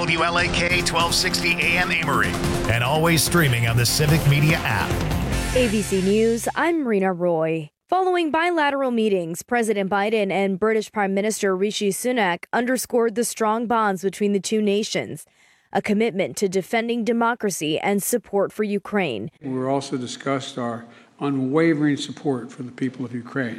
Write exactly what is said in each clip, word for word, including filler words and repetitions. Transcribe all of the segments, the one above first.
W L A K twelve sixty A M Amory, and always streaming on the Civic Media app. A B C News, I'm Marina Roy. Following bilateral meetings, President Biden and British Prime Minister Rishi Sunak underscored the strong bonds between the two nations, a commitment to defending democracy and support for Ukraine. We also discussed our unwavering support for the people of Ukraine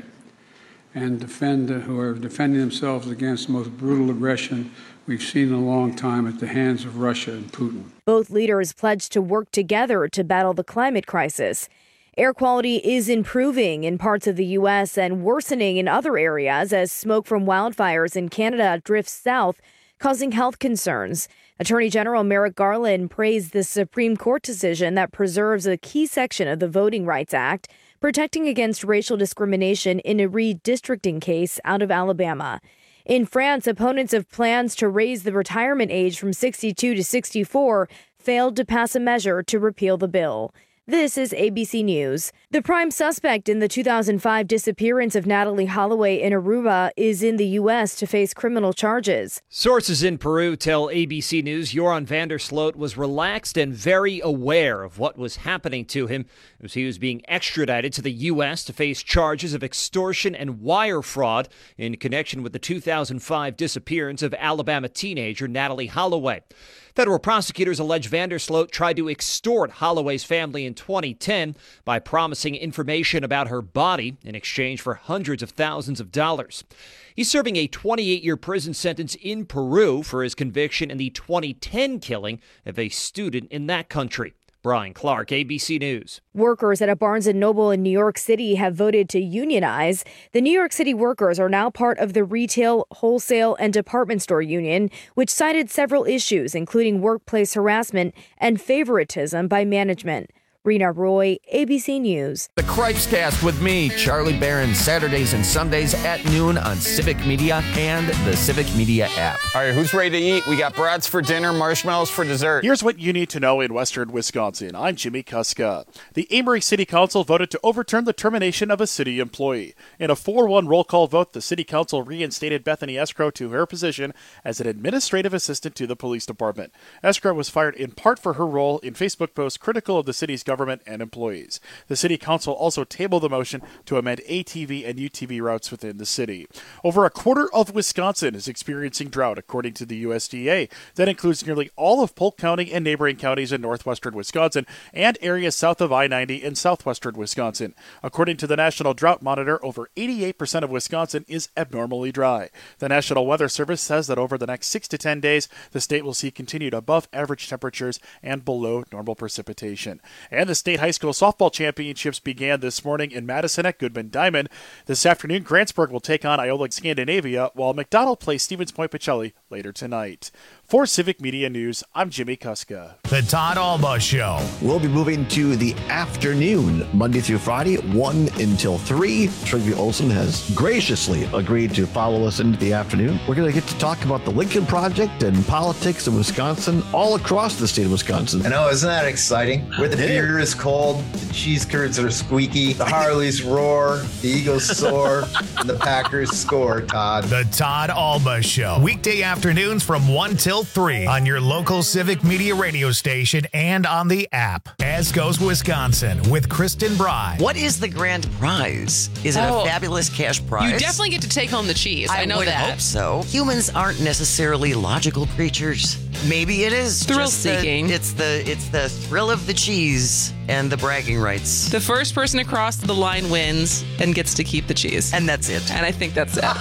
and defend who are defending themselves against the most brutal aggression we've seen in a long time at the hands of Russia and Putin. Both leaders pledged to work together to battle the climate crisis. Air quality is improving in parts of the U S and worsening in other areas as smoke from wildfires in Canada drifts south, causing health concerns. Attorney General Merrick Garland praised the Supreme Court decision that preserves a key section of the Voting Rights Act, protecting against racial discrimination in a redistricting case out of Alabama. In France, opponents of plans to raise the retirement age from sixty-two to sixty-four failed to pass a measure to repeal the bill. This is A B C News. The prime suspect in the two thousand five disappearance of Natalee Holloway in Aruba is in the U S to face criminal charges. Sources in Peru tell A B C News Joran van der Sloot was relaxed and very aware of what was happening to him as he was being extradited to the U S to face charges of extortion and wire fraud in connection with the two thousand five disappearance of Alabama teenager Natalee Holloway. Federal prosecutors allege van der Sloot tried to extort Holloway's family in twenty ten by promising information about her body in exchange for hundreds of thousands of dollars. He's serving a twenty-eight-year prison sentence in Peru for his conviction in the twenty ten killing of a student in that country. Brian Clark, A B C News. Workers at a Barnes and Noble in New York City have voted to unionize. The New York City workers are now part of the Retail, Wholesale, and Department Store Union, which cited several issues, including workplace harassment and favoritism by management. Rena Roy, A B C News. The Cripes Cast with me, Charlie Barron, Saturdays and Sundays at noon on Civic Media and the Civic Media app. All right, who's ready to eat? We got brats for dinner, marshmallows for dessert. Here's what you need to know in western Wisconsin. I'm Jimmy Kuska. The Amory City Council voted to overturn the termination of a city employee. In a four one roll call vote, the City Council reinstated Bethany Escrow to her position as an administrative assistant to the police department. Escrow was fired in part for her role in Facebook posts critical of the city's government government and employees. The City Council also tabled the motion to amend A T V and U T V routes within the city. Over a quarter of Wisconsin is experiencing drought, according to the U S D A. That includes nearly all of Polk County and neighboring counties in northwestern Wisconsin and areas south of I ninety in southwestern Wisconsin. According to the National Drought Monitor, over eighty-eight percent of Wisconsin is abnormally dry. The National Weather Service says that over the next six to ten days, the state will see continued above average temperatures and below normal precipitation. And the state high school softball championships began this morning in Madison at Goodman Diamond. This afternoon, Grantsburg will take on Iola Scandinavia, while McDonald plays Stevens Point Pacelli later tonight. For Civic Media News, I'm Jimmy Kuska. The Todd Alba Show. We'll be moving to the afternoon, Monday through Friday, one until three. Trygve Olsen has graciously agreed to follow us into the afternoon. We're going to get to talk about the Lincoln Project and politics in Wisconsin, all across the state of Wisconsin. I know, isn't that exciting? Where the beer is cold, the cheese curds are squeaky, the Harleys roar, the Eagles soar, and the Packers score, Todd. The Todd Alba Show. Weekday afternoons from one till three on your local Civic Media radio station and on the app. As Goes Wisconsin with Kristen Bry. What is the grand prize? Is it oh, a fabulous cash prize? You definitely get to take home the cheese. I, I know would that. hope so. Humans aren't necessarily logical creatures. Maybe it is thrill just seeking. The, it's the it's the thrill of the cheese and the bragging rights. The first person across the line wins and gets to keep the cheese. And that's it. And I think that's it.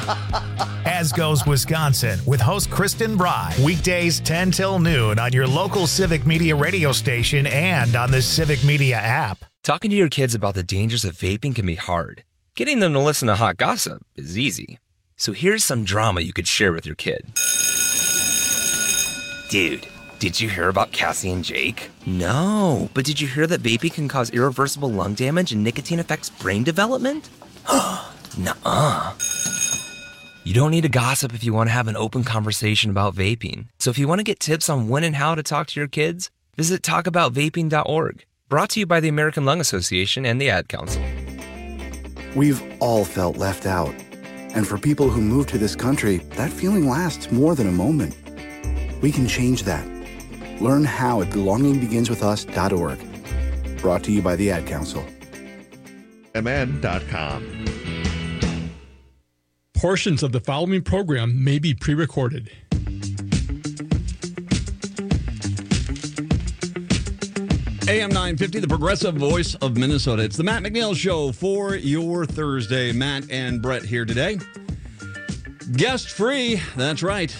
As Goes Wisconsin with host Kristen Bry. Weekdays ten till noon on your local Civic Media radio station and on the Civic Media app. Talking to your kids about the dangers of vaping can be hard. Getting them to listen to hot gossip is easy. So here's some drama you could share with your kid. Dude, did you hear about Cassie and Jake? No, but did you hear that vaping can cause irreversible lung damage and nicotine affects brain development? Nuh-uh. You don't need to gossip if you want to have an open conversation about vaping. So if you want to get tips on when and how to talk to your kids, visit talk about vaping dot org. Brought to you by the American Lung Association and the Ad Council. We've all felt left out. And for people who move to this country, that feeling lasts more than a moment. We can change that. Learn how at belonging begins with us dot org. Brought to you by the Ad Council. M N dot com. Portions of the following program may be pre-recorded. A M nine fifty, the progressive voice of Minnesota. It's the Matt McNeil Show for your Thursday. Matt and Brett here today. Guest free, that's right.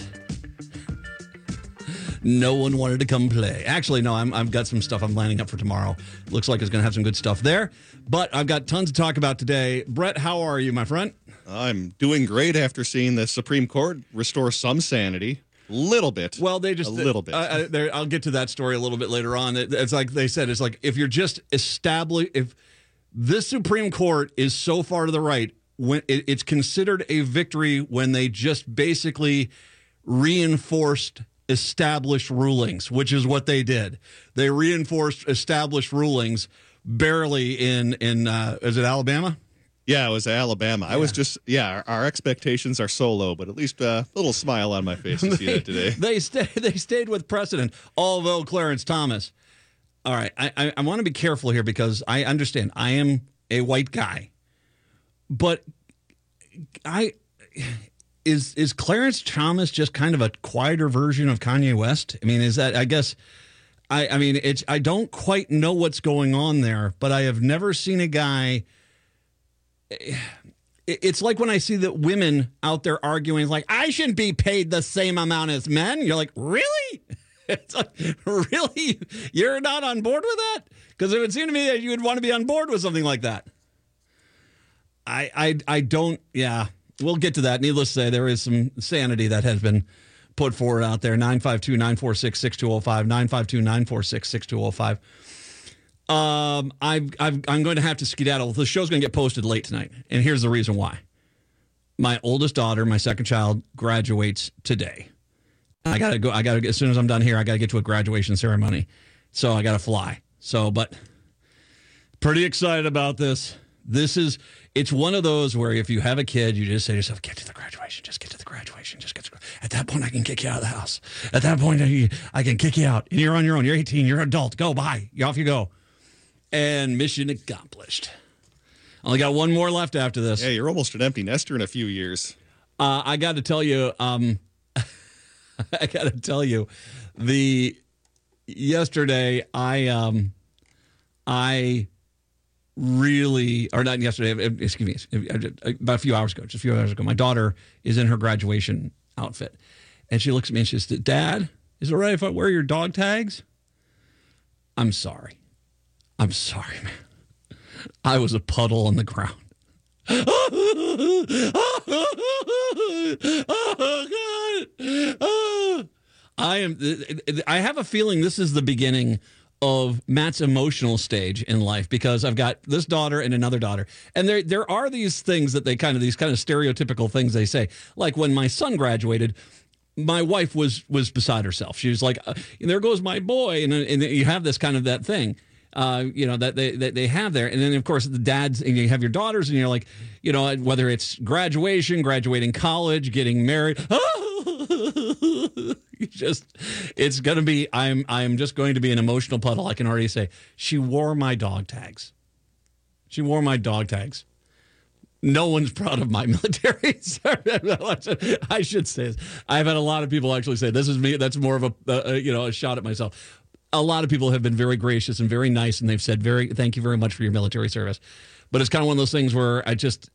No one wanted to come play. Actually, no, I'm, I've got some stuff I'm lining up for tomorrow. Looks like it's going to have some good stuff there. But I've got tons to talk about today. Brett, how are you, my friend? I'm doing great after seeing the Supreme Court restore some sanity. Little bit. Well, they just a little bit. Uh, uh, I'll get to that story a little bit later on. It, it's like they said. It's like if you're just established, if this Supreme Court is so far to the right, when it, it's considered a victory when they just basically reinforced established rulings, which is what they did. They reinforced established rulings barely in in uh, is it Alabama? Yeah, it was Alabama. Yeah. I was just, yeah, our, our expectations are so low, but at least uh, a little smile on my face to they, see that today. They, stay, they stayed with precedent, although Clarence Thomas. All right, I, I, I want to be careful here because I understand I am a white guy, but I is is Clarence Thomas just kind of a quieter version of Kanye West? I mean, is that, I guess, I, I mean, it's I don't quite know what's going on there, but I have never seen a guy. It's like when I see that women out there arguing, like, I shouldn't be paid the same amount as men. You're like, really? It's like, really? You're not on board with that? Because it would seem to me that you would want to be on board with something like that. I, I, I don't, yeah. We'll get to that. Needless to say, there is some sanity that has been put forward out there. nine five two, nine four six, six two zero five, nine five two, nine four six, six two zero five. Um, I've, I've, I'm going to have to skedaddle. The show's going to get posted late tonight, and here's the reason why. My oldest daughter, my second child, graduates today. I gotta go. I gotta as soon as I'm done here, I gotta get to a graduation ceremony, so I gotta fly. So, but pretty excited about this. This is. It's one of those where if you have a kid, you just say to yourself, "Get to the graduation. Just get to the graduation. Just get to." At that point, I can kick you out of the house. At that point, I can kick you out. You're on your own. You're eighteen. You're an adult. Go. Bye. Off you go. And mission accomplished. Only got one more left after this. Yeah, you're almost an empty nester in a few years. Uh, I got to tell you, um, I got to tell you, the yesterday I um, I really, or not yesterday, excuse me, about a few hours ago, just a few hours ago, my daughter is in her graduation outfit, and she looks at me and she says, "Dad, is it all right if I wear your dog tags?" I'm sorry. I'm sorry, man. I was a puddle on the ground. Oh, God. Oh. I am. I have a feeling this is the beginning of Matt's emotional stage in life because I've got this daughter and another daughter, and there there are these things that they kind of these kind of stereotypical things they say. Like when my son graduated, my wife was was beside herself. She was like, "There goes my boy," and and you have this kind of that thing. Uh, you know, that they that they have there. And then, of course, the dads, and you have your daughters, and you're like, you know, whether it's graduation, graduating college, getting married. You just, it's going to be, I'm I'm just going to be an emotional puddle. I can already say, she wore my dog tags. She wore my dog tags. No one's proud of my military service. I should say this. I've had a lot of people actually say, this is me. That's more of a, uh, you know, a shot at myself. A lot of people have been very gracious and very nice, and they've said, "Very, thank you very much for your military service." But it's kind of one of those things where I just,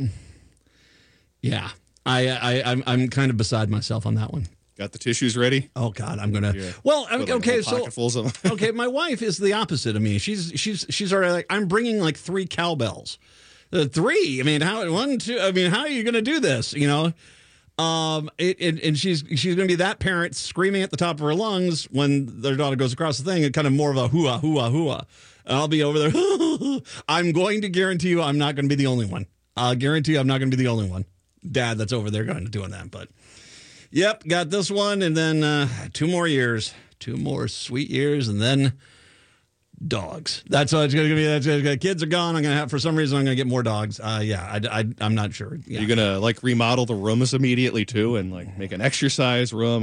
yeah, I, I, I'm, I'm kind of beside myself on that one. Got the tissues ready? Oh God, I'm gonna. Yeah. Well, I'm, okay, so of okay, my wife is the opposite of me. She's she's she's already like, I'm bringing like three cowbells, uh, three. I mean, how one, two. I mean, how are you gonna do this? You know. Um, it, it, and she's she's going to be that parent screaming at the top of her lungs when their daughter goes across the thing, and kind of more of a hooah, hooah, hooah. And I'll be over there. I'm going to guarantee you I'm not going to be the only one. I'll guarantee you I'm not going to be the only one. Dad that's over there going to doing that. But, yep, got this one, and then uh, two more years. Two more sweet years, and then dogs. That's what it's going to be. That's, uh, kids are gone. I'm going to have, for some reason, I'm going to get more dogs. Uh, yeah, I, I, I'm not sure. Yeah. You're going to, like, remodel the rooms immediately, too, and, like, make an exercise room and just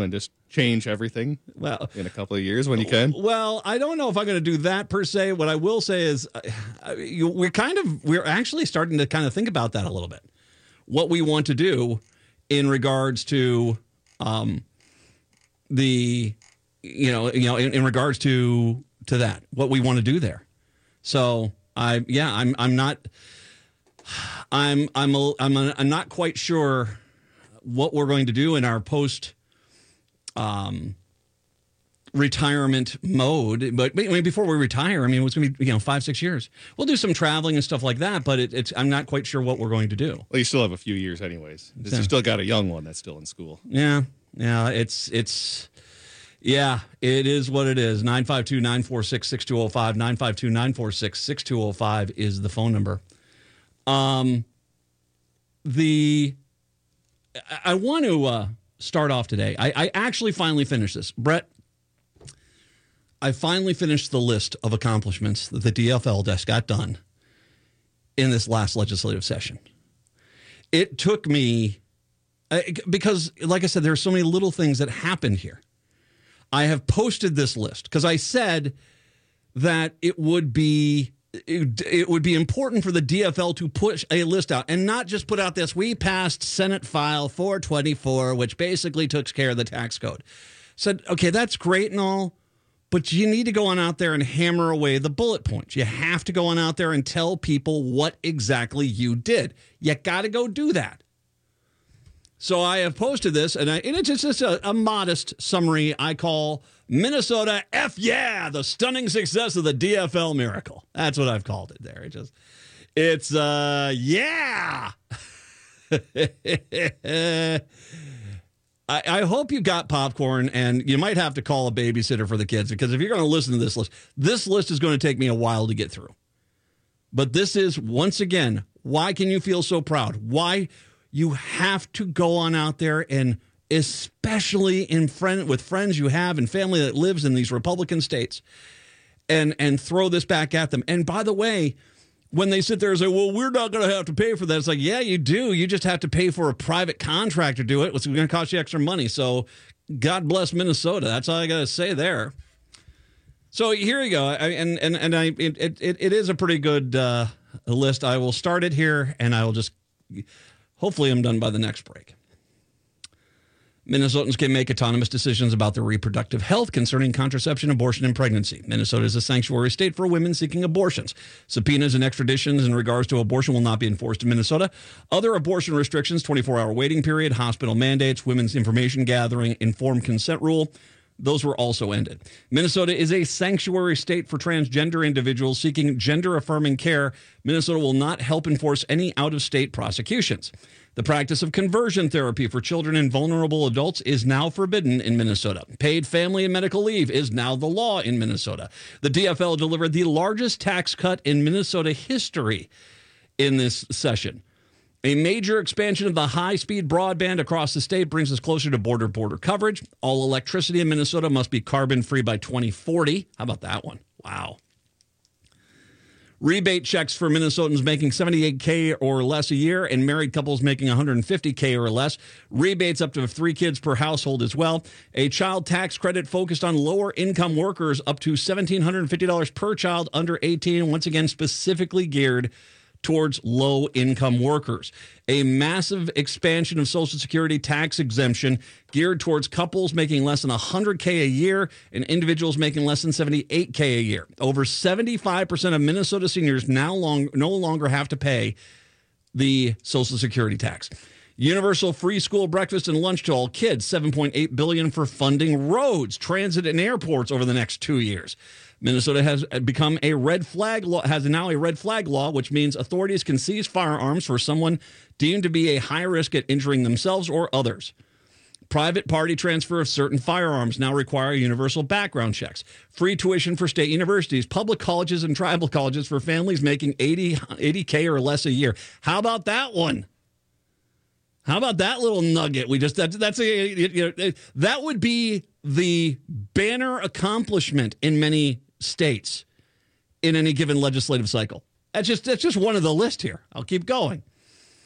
change everything well in a couple of years when you can? Well, I don't know if I'm going to do that per se. What I will say is uh, you, we're kind of, we're actually starting to kind of think about that a little bit. What we want to do in regards to um, the, you know, you know, in, in regards to to that, what we want to do there. So I, yeah, I'm, I'm not, I'm, I'm, a, I'm, a, I'm not quite sure what we're going to do in our post, um, retirement mode. But I mean, before we retire, I mean, it's going to be, you know, five, six years. We'll do some traveling and stuff like that. But it, it's, I'm not quite sure what we're going to do. Well, you still have a few years, anyways. Yeah. You still got a young one that's still in school. Yeah, yeah, it's, it's. Yeah, it is what it is. nine five two, nine four six, six two zero five. nine five two, nine four six, six two zero five is the phone number. Um, the I, I want to uh, start off today. I, I actually finally finished this. Brett, I finally finished the list of accomplishments that the D F L desk got done in this last legislative session. It took me, because like I said, there are so many little things that happened here. I have posted this list because I said that it would be it, it would be important for the D F L to push a list out and not just put out this, we passed Senate File four twenty-four, which basically took care of the tax code. Said, okay, that's great and all, but you need to go on out there and hammer away the bullet points. You have to go on out there and tell people what exactly you did. You got to go do that. So I have posted this, and, I, and it's just a, a modest summary I call Minnesota F yeah, the stunning success of the D F L miracle. That's what I've called it there. It just, it's, uh, yeah. I, I hope you got popcorn, and you might have to call a babysitter for the kids, because if you're going to listen to this list, this list is going to take me a while to get through. But this is, once again, why can you feel so proud? Why? You have to go on out there, and especially in friend with friends you have and family that lives in these Republican states, and and throw this back at them. And by the way, when they sit there and say, well, we're not going to have to pay for that, it's like, yeah, you do. You just have to pay for a private contractor to do it, which is going to cost you extra money. So God bless Minnesota. That's all I got to say there. So here you go. I, and and and I it it, it is a pretty good uh, list. I will start it here, and I will just. Hopefully I'm done by the next break. Minnesotans can make autonomous decisions about their reproductive health concerning contraception, abortion, and pregnancy. Minnesota is a sanctuary state for women seeking abortions. Subpoenas and extraditions in regards to abortion will not be enforced in Minnesota. Other abortion restrictions, twenty-four hour waiting period, hospital mandates, women's information gathering, informed consent rule, those were also ended. Minnesota is a sanctuary state for transgender individuals seeking gender-affirming care. Minnesota will not help enforce any out-of-state prosecutions. The practice of conversion therapy for children and vulnerable adults is now forbidden in Minnesota. Paid family and medical leave is now the law in Minnesota. The D F L delivered the largest tax cut in Minnesota history in this session. A major expansion of the high-speed broadband across the state brings us closer to border-border coverage. All electricity in Minnesota must be carbon-free by twenty forty. How about that one? Wow. Rebate checks for Minnesotans making seventy-eight thousand dollars or less a year and married couples making one hundred fifty thousand dollars or less. Rebates up to three kids per household as well. A child tax credit focused on lower-income workers up to one thousand seven hundred fifty dollars per child under eighteen, once again specifically geared towards low-income workers. A massive expansion of Social Security tax exemption geared towards couples making less than one hundred thousand dollars a year and individuals making less than seventy-eight thousand dollars a year. Over seventy-five percent of Minnesota seniors now long, no longer have to pay the Social Security tax. Universal free school breakfast and lunch to all kids, seven point eight billion dollars for funding roads, transit, and airports over the next two years. Minnesota has become a red flag law, has now a red flag law, which means authorities can seize firearms for someone deemed to be a high risk at injuring themselves or others. Private party transfer of certain firearms now require universal background checks. Free tuition for state universities, public colleges, and tribal colleges for families making eighty thousand or less a year. How about that one? How about that little nugget? We just that, that's a you know, that would be the banner accomplishment in many states in any given legislative cycle. That's just that's just one of the list here. I'll keep going.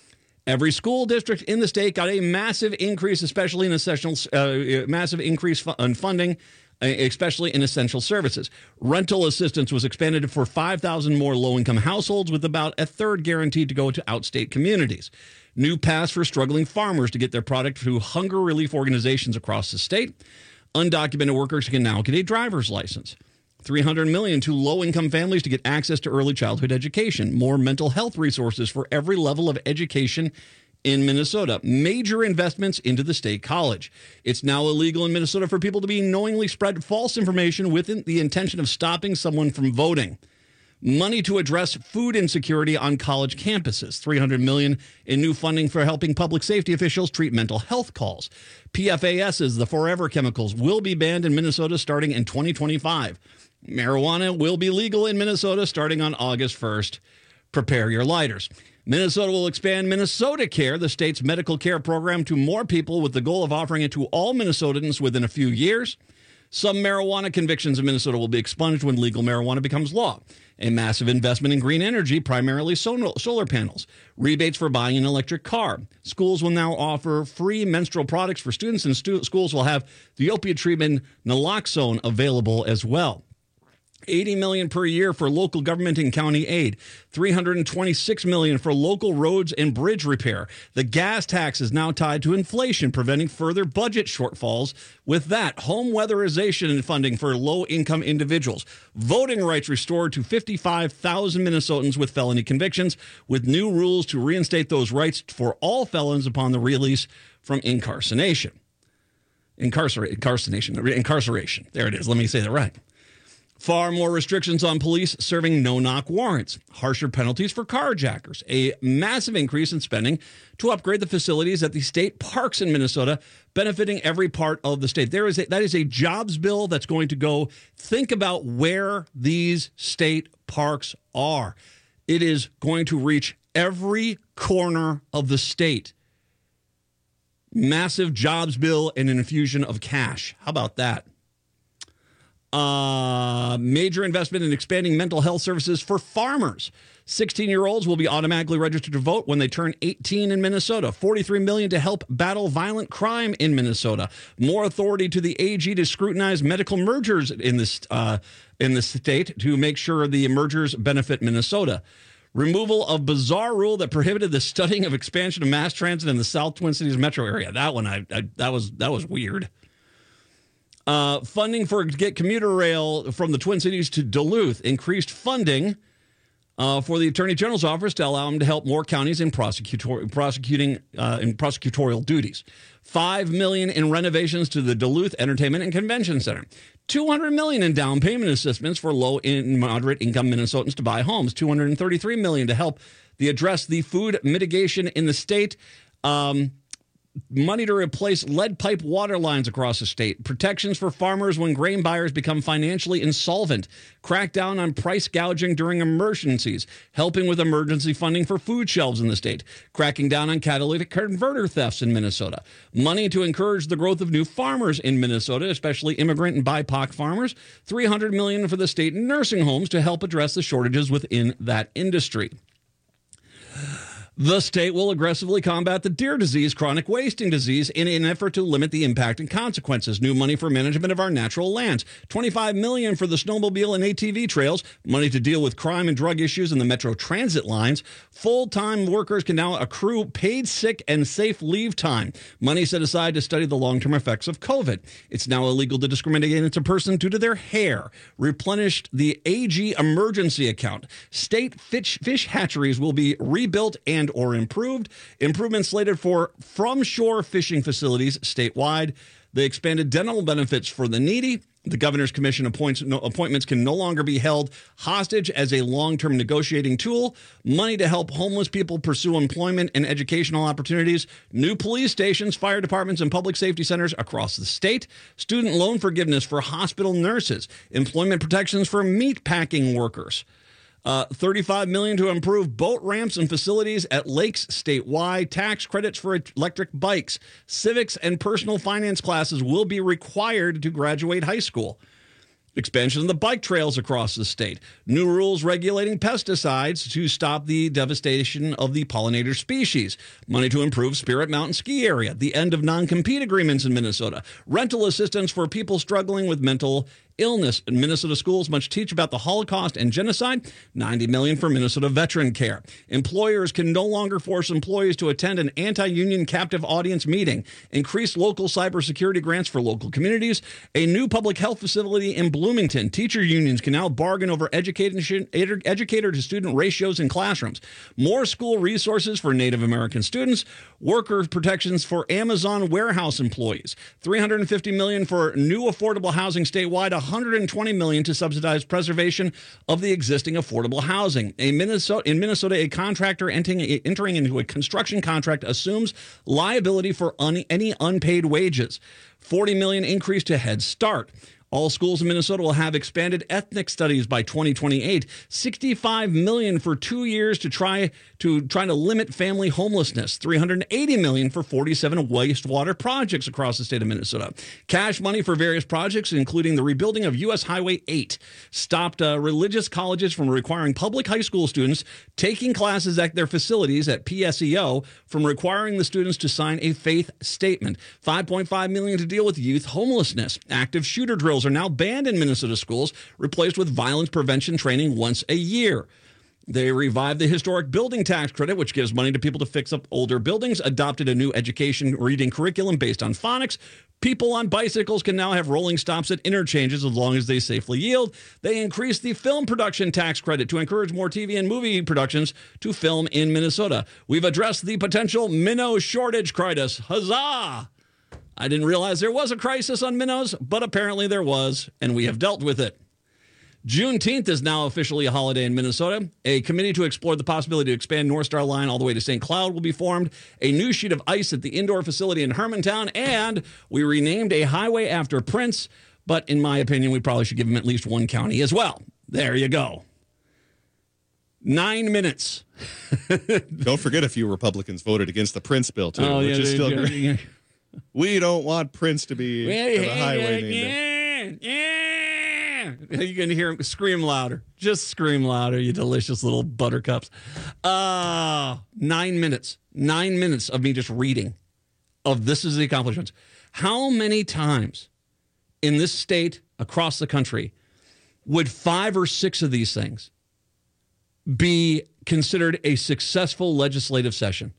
Every school district in the state got a massive increase, especially in essential, uh, massive increase in funding, especially in essential services. Rental assistance was expanded for five thousand more low-income households, with about a third guaranteed to go to outstate communities. New pass for struggling farmers to get their product through hunger relief organizations across the state. Undocumented workers can now get a driver's license. three hundred million dollars to low-income families to get access to early childhood education. More mental health resources for every level of education in Minnesota. Major investments into the state college. It's now illegal in Minnesota for people to be knowingly spread false information with the intention of stopping someone from voting. Money to address food insecurity on college campuses. three hundred million dollars in new funding for helping public safety officials treat mental health calls. P F A Ss, the forever chemicals, will be banned in Minnesota starting in twenty twenty-five. Marijuana will be legal in Minnesota starting on August first. Prepare your lighters. Minnesota will expand Minnesota Care, the state's medical care program, to more people with the goal of offering it to all Minnesotans within a few years. Some marijuana convictions in Minnesota will be expunged when legal marijuana becomes law. A massive investment in green energy, primarily solar panels. Rebates for buying an electric car. Schools will now offer free menstrual products for students, and stu- schools will have the opiate treatment naloxone available as well. eighty million dollars per year for local government and county aid, three hundred twenty-six million dollars for local roads and bridge repair. The gas tax is now tied to inflation, preventing further budget shortfalls. With that, home weatherization and funding for low-income individuals. Voting rights restored to fifty-five thousand Minnesotans with felony convictions, with new rules to reinstate those rights for all felons upon the release from incarceration. Incarcerate, incarceration, incarceration. There it is. Let me say that right. Far more restrictions on police serving no-knock warrants, harsher penalties for carjackers, a massive increase in spending to upgrade the facilities at the state parks in Minnesota, benefiting every part of the state. There is a, that is a jobs bill that's going to go. Think about where these state parks are. It is going to reach every corner of the state. Massive jobs bill and an infusion of cash. How about that? Uh, major investment in expanding mental health services for farmers. sixteen-year-olds will be automatically registered to vote when they turn eighteen in Minnesota. forty-three million dollars to help battle violent crime in Minnesota. More authority to the A G to scrutinize medical mergers in this uh, in the state to make sure the mergers benefit Minnesota. Removal of bizarre rule that prohibited the studying of expansion of mass transit in the South Twin Cities metro area. That one, I, I that was that was weird. Uh, funding for get commuter rail from the Twin Cities to Duluth. Increased funding uh, for the Attorney General's office to allow him to help more counties in prosecutor, prosecuting uh, in prosecutorial duties. Five million dollars in renovations to the Duluth Entertainment and Convention Center. Two hundred million dollars in down payment assistance for low and moderate income Minnesotans to buy homes. Two hundred thirty-three million dollars to help the address the food mitigation in the state. Um, Money to replace lead pipe water lines across the state. Protections for farmers when grain buyers become financially insolvent. Crack down on price gouging during emergencies. Helping with emergency funding for food shelves in the state. Cracking down on catalytic converter thefts in Minnesota. Money to encourage the growth of new farmers in Minnesota, especially immigrant and B I P O C farmers. three hundred million dollars for the state nursing homes to help address the shortages within that industry. The state will aggressively combat the deer disease, chronic wasting disease, in an effort to limit the impact and consequences. New money for management of our natural lands. twenty-five million dollars for the snowmobile and A T V trails. Money to deal with crime and drug issues in the metro transit lines. Full-time workers can now accrue paid sick and safe leave time. Money set aside to study the long-term effects of COVID. It's now illegal to discriminate against a person due to their hair. Replenished the A G emergency account. State fish, fish hatcheries will be rebuilt and or improved. Improvements slated for from-shore fishing facilities statewide. They expanded dental benefits for the needy. The governor's commission appoints, no, appointments can no longer be held hostage as a long-term negotiating tool. Money to help homeless people pursue employment and educational opportunities. New police stations, fire departments, and public safety centers across the state. Student loan forgiveness for hospital nurses. Employment protections for meat packing workers. Uh, thirty-five million dollars to improve boat ramps and facilities at lakes statewide. Tax credits for electric bikes. Civics and personal finance classes will be required to graduate high school. Expansion of the bike trails across the state. New rules regulating pesticides to stop the devastation of the pollinator species. Money to improve Spirit Mountain ski area. The end of non-compete agreements in Minnesota. Rental assistance for people struggling with mental illness. Minnesota schools must teach about the Holocaust and genocide. ninety million dollars for Minnesota veteran care. Employers can no longer force employees to attend an anti-union captive audience meeting. Increased local cybersecurity grants for local communities. A new public health facility in Bloomington. Teacher unions can now bargain over education, educator to student ratios in classrooms. More school resources for Native American students. Worker protections for Amazon warehouse employees. three hundred fifty million dollars for new affordable housing statewide. one hundred twenty million dollars to subsidize preservation of the existing affordable housing. A Minnesota, in Minnesota, a contractor entering, entering into a construction contract assumes liability for un, any unpaid wages. forty million dollars increase to Head Start. All schools in Minnesota will have expanded ethnic studies by twenty twenty-eight. sixty-five million dollars for two years to try to try to limit family homelessness. three hundred eighty million dollars for forty-seven wastewater projects across the state of Minnesota. Cash money for various projects, including the rebuilding of U S Highway eight. Stopped uh, religious colleges from requiring public high school students taking classes at their facilities at P S E O from requiring the students to sign a faith statement. five point five million dollars to deal with youth homelessness. Active shooter drills are now banned in Minnesota schools, replaced with violence prevention training once a year. They revived the historic building tax credit, which gives money to people to fix up older buildings, adopted a new education reading curriculum based on phonics. People on bicycles can now have rolling stops at interchanges as long as they safely yield. They increased the film production tax credit to encourage more T V and movie productions to film in Minnesota. We've addressed the potential minnow shortage crisis. Huzzah! I didn't realize there was a crisis on minnows, but apparently there was, and we have dealt with it. Juneteenth is now officially a holiday in Minnesota. A committee to explore the possibility to expand North Star Line all the way to Saint Cloud will be formed. A new sheet of ice at the indoor facility in Hermantown, and we renamed a highway after Prince, but in my opinion, we probably should give him at least one county as well. There you go. Nine minutes. Don't forget a few Republicans voted against the Prince bill, too, Oh, which yeah, is still yeah, great. yeah. We don't want Prince to be have a highway named Yeah, yeah. You're going to hear him scream louder. Just scream louder, you delicious little buttercups. Uh, nine minutes. Nine minutes of me just reading of this is the accomplishments. How many times in this state, across the country, would five or six of these things be considered a successful legislative session?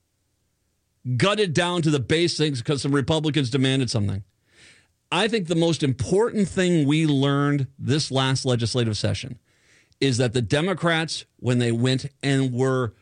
Gutted down to the base things because some Republicans demanded something. I think the most important thing we learned this last legislative session is that the Democrats, when they went and were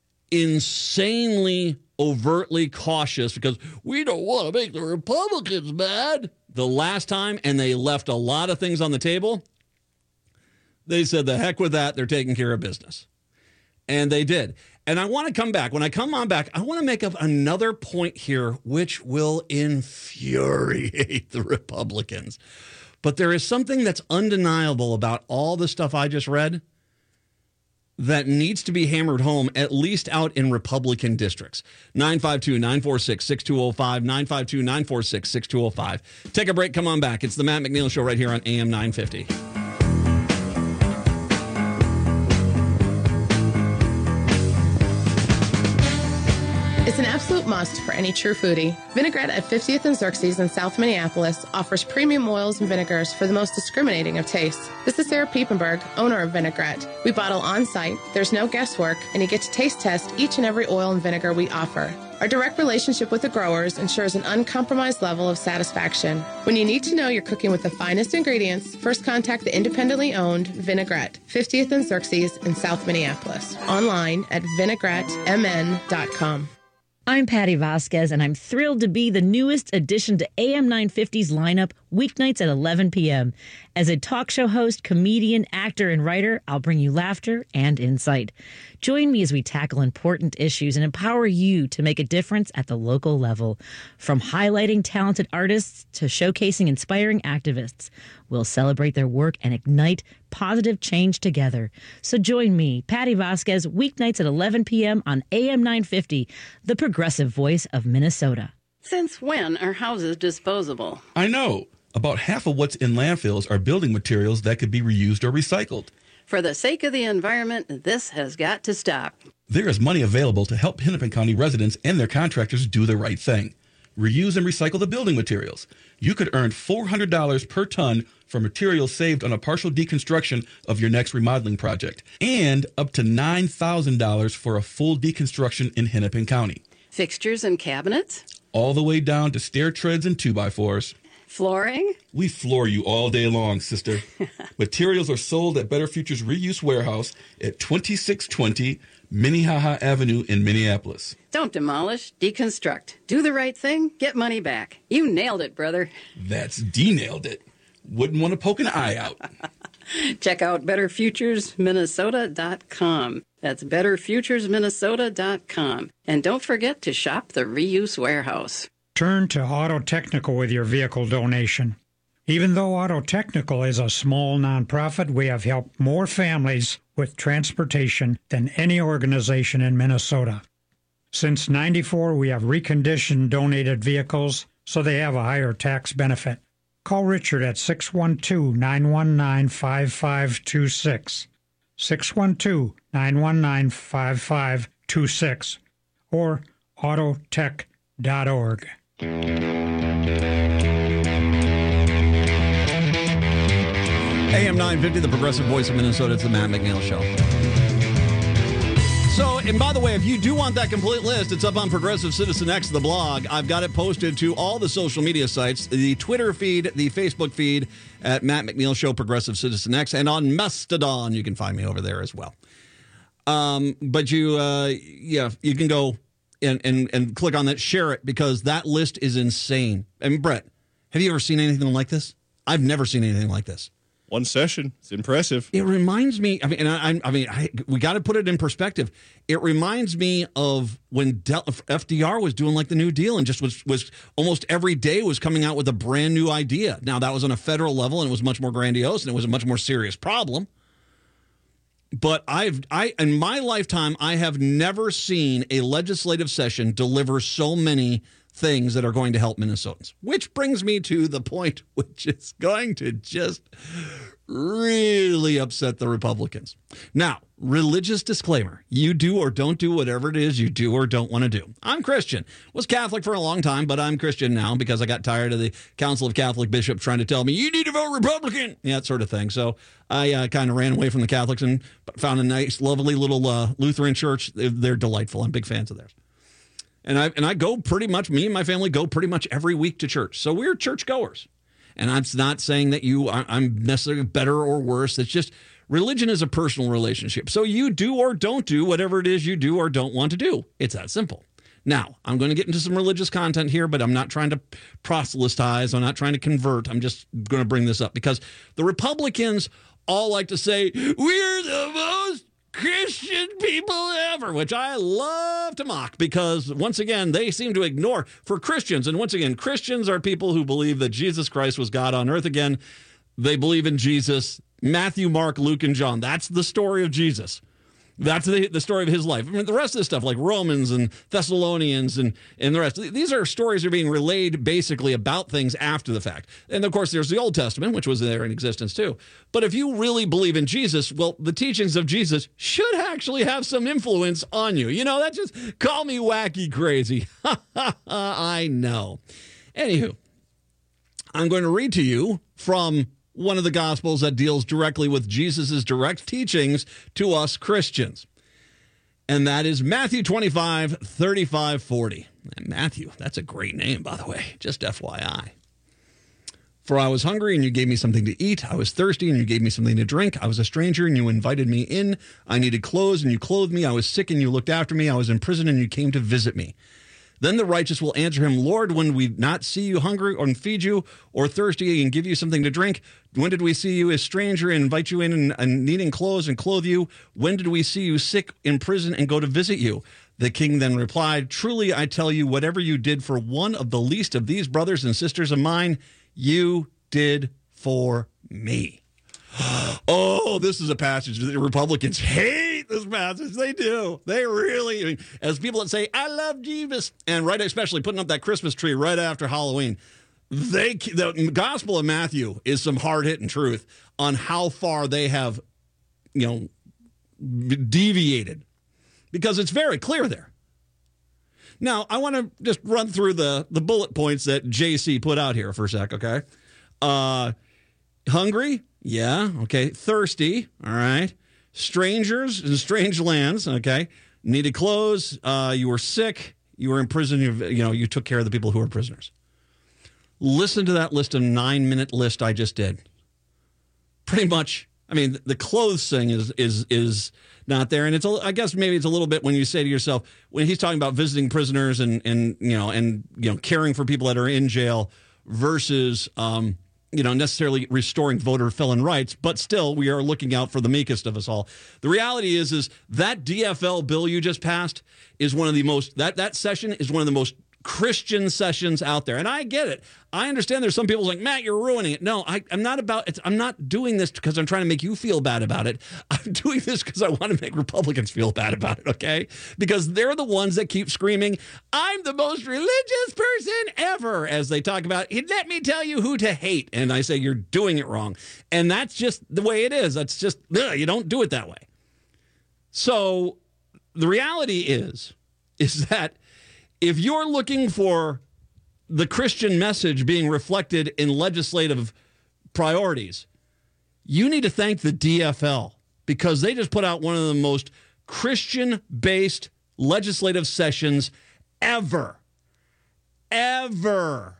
insanely overtly cautious because we don't want to make the Republicans mad the last time, and they left a lot of things on the table, they said, the heck with that, they're taking care of business. And they did. And I want to come back. When I come on back, I want to make up another point here, which will infuriate the Republicans. But there is something that's undeniable about all the stuff I just read that needs to be hammered home, at least out in Republican districts. nine five two, nine four six, six two zero five, nine five two, nine four six, six two zero five. Take a break. Come on back. It's the Matt McNeil Show right here on A M nine fifty. It's an absolute must for any true foodie. Vinaigrette at fiftieth and Xerxes in South Minneapolis offers premium oils and vinegars for the most discriminating of tastes. This is Sarah Piepenberg, owner of Vinaigrette. We bottle on-site, there's no guesswork, and you get to taste test each and every oil and vinegar we offer. Our direct relationship with the growers ensures an uncompromised level of satisfaction. When you need to know you're cooking with the finest ingredients, first contact the independently owned Vinaigrette, fiftieth and Xerxes in South Minneapolis. Online at vinaigrette m n dot com. I'm Patty Vasquez, and I'm thrilled to be the newest addition to A M nine fifty's lineup, weeknights at eleven p.m. As a talk show host, comedian, actor, and writer, I'll bring you laughter and insight. Join me as we tackle important issues and empower you to make a difference at the local level. From highlighting talented artists to showcasing inspiring activists, we'll celebrate their work and ignite positive change together. So join me, Patty Vasquez, weeknights at eleven p.m. on A M nine fifty, the progressive voice of Minnesota. Since when are houses disposable? I know. About half of what's in landfills are building materials that could be reused or recycled. For the sake of the environment, this has got to stop. There is money available to help Hennepin County residents and their contractors do the right thing. Reuse and recycle the building materials. You could earn four hundred dollars per ton for materials saved on a partial deconstruction of your next remodeling project, and up to nine thousand dollars for a full deconstruction in Hennepin County. Fixtures and cabinets? All the way down to stair treads and two by fours. Flooring? We floor you all day long, sister. Materials are sold at Better Futures Reuse Warehouse at twenty-six twenty Minnehaha Avenue in Minneapolis. Don't demolish, deconstruct. Do the right thing, get money back. You nailed it, brother. That's de-nailed it. Wouldn't want to poke an eye out. Check out better futures minnesota dot com. That's better futures minnesota dot com. And don't forget to shop the Reuse Warehouse. Turn to Auto Technical with your vehicle donation. Even though Auto Technical is a small nonprofit, we have helped more families with transportation than any organization in Minnesota. Since ninety-four, we have reconditioned donated vehicles so they have a higher tax benefit. Call Richard at six one two, nine one nine, five five two six, six one two, nine one nine, five five two six, or autotech dot org. A M nine fifty, the progressive voice of Minnesota. It's the Matt McNeil Show. So, and by the way, if you do want that complete list, it's up on Progressive Citizen X, the blog. I've got it posted to all the social media sites, the Twitter feed, the Facebook feed at Matt McNeil Show, Progressive Citizen X, and on Mastodon. You can find me over there as well. Um, but you, uh, yeah, you can go and, and, and click on that, share it, because that list is insane. And Brett, have you ever seen anything like this? I've never seen anything like this. One session. It's impressive. It reminds me, I mean, and I, I mean, I, we got to put it in perspective. It reminds me of when Del, F D R was doing like the New Deal and just was, was almost every day was coming out with a brand new idea. Now, that was on a federal level and it was much more grandiose and it was a much more serious problem. But I've, I, in my lifetime, I have never seen a legislative session deliver so many things that are going to help Minnesotans, which brings me to the point which is going to just really upset the Republicans. Now, religious disclaimer, you do or don't do whatever it is you do or don't want to do. I'm Christian, was Catholic for a long time, but I'm Christian now because I got tired of the Council of Catholic Bishops trying to tell me, you need to vote Republican, yeah, that sort of thing. So I uh, kind of ran away from the Catholics and found a nice, lovely little uh, Lutheran church. They're, they're delightful. I'm big fans of theirs. And I and I go pretty much, me and my family go pretty much every week to church. So we're churchgoers. And I'm not saying that you, I'm necessarily better or worse. It's just religion is a personal relationship. So you do or don't do whatever it is you do or don't want to do. It's that simple. Now, I'm going to get into some religious content here, but I'm not trying to proselytize. I'm not trying to convert. I'm just going to bring this up because the Republicans all like to say, we're the most Christian people ever, which I love to mock because, once again, they seem to ignore for Christians. And once again, Christians are people who believe that Jesus Christ was God on earth again. They believe in Jesus, Matthew, Mark, Luke, and John. That's the story of Jesus. That's the, the story of his life. I mean, the rest of this stuff, like Romans and Thessalonians and, and the rest, these are stories that are being relayed basically about things after the fact. And, of course, there's the Old Testament, which was there in existence, too. But if you really believe in Jesus, well, the teachings of Jesus should actually have some influence on you. You know, that just, call me wacky crazy. I know. Anywho, I'm going to read to you from one of the Gospels that deals directly with Jesus' direct teachings to us Christians. And that is Matthew twenty-five, thirty-five, forty. And Matthew, that's a great name, by the way, just F Y I. For I was hungry, and you gave me something to eat. I was thirsty, and you gave me something to drink. I was a stranger, and you invited me in. I needed clothes, and you clothed me. I was sick, and you looked after me. I was in prison, and you came to visit me. Then the righteous will answer him, Lord, when we not see you hungry or feed you, or thirsty and give you something to drink? When did we see you as stranger and invite you in and, and needing clothes and clothe you? When did we see you sick in prison and go to visit you? The king then replied, truly I tell you, whatever you did for one of the least of these brothers and sisters of mine, you did for me. Oh, this is a passage that the Republicans hate this passage. They do. They really, I mean, as people that say, I love Jesus, and right, especially putting up that Christmas tree right after Halloween. they the Gospel of Matthew is some hard-hitting truth on how far they have, you know, deviated, because it's very clear there. Now, I want to just run through the, the bullet points that J C put out here for a sec, okay? Uh, hungry? Yeah, okay. Thirsty, all right. Strangers in strange lands, okay. Needed clothes, uh, you were sick, you were in prison, you, you know, you took care of the people who were prisoners. Listen to that list of nine-minute list I just did. Pretty much, I mean, the clothes thing is is is not there, and it's a, I guess maybe it's a little bit when you say to yourself, when he's talking about visiting prisoners and and you know and you know caring for people that are in jail versus um, you know necessarily restoring voter felon rights, but still we are looking out for the meekest of us all. The reality is is that D F L bill you just passed is one of the most that that session is one of the most Christian sessions out there. And I get it. I understand there's some people like, Matt, you're ruining it. No, I, I'm not about it. I'm not doing this because I'm trying to make you feel bad about it. I'm doing this because I want to make Republicans feel bad about it, okay? Because they're the ones that keep screaming, I'm the most religious person ever, as they talk about, let me tell you who to hate. And I say, you're doing it wrong. And that's just the way it is. That's just, ugh, you don't do it that way. So the reality is, is that if you're looking for the Christian message being reflected in legislative priorities, you need to thank the D F L, because they just put out one of the most Christian-based legislative sessions ever. Ever.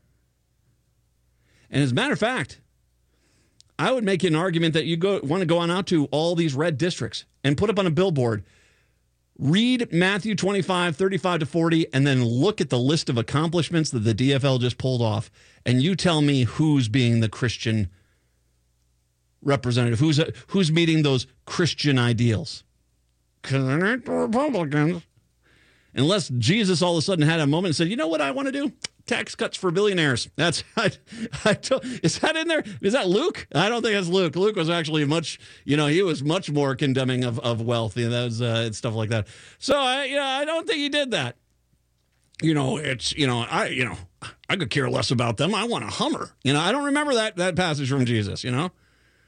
And as a matter of fact, I would make an argument that you go want to go on out to all these red districts and put up on a billboard, read Matthew twenty-five, thirty-five to forty, and then look at the list of accomplishments that the D F L just pulled off, and you tell me who's being the Christian representative, who's who's meeting those Christian ideals. Because they're not the Republicans. Unless Jesus all of a sudden had a moment and said, you know what I want to do? Tax cuts for billionaires. That's I, I told, is that in there? Is that Luke? I don't think that's Luke. Luke was actually much, you know, he was much more condemning of, of wealth and those uh, stuff like that. So I, you know, I don't think he did that. You know, it's you know, I you know, I could care less about them. I want a Hummer. You know, I don't remember that that passage from Jesus. You know,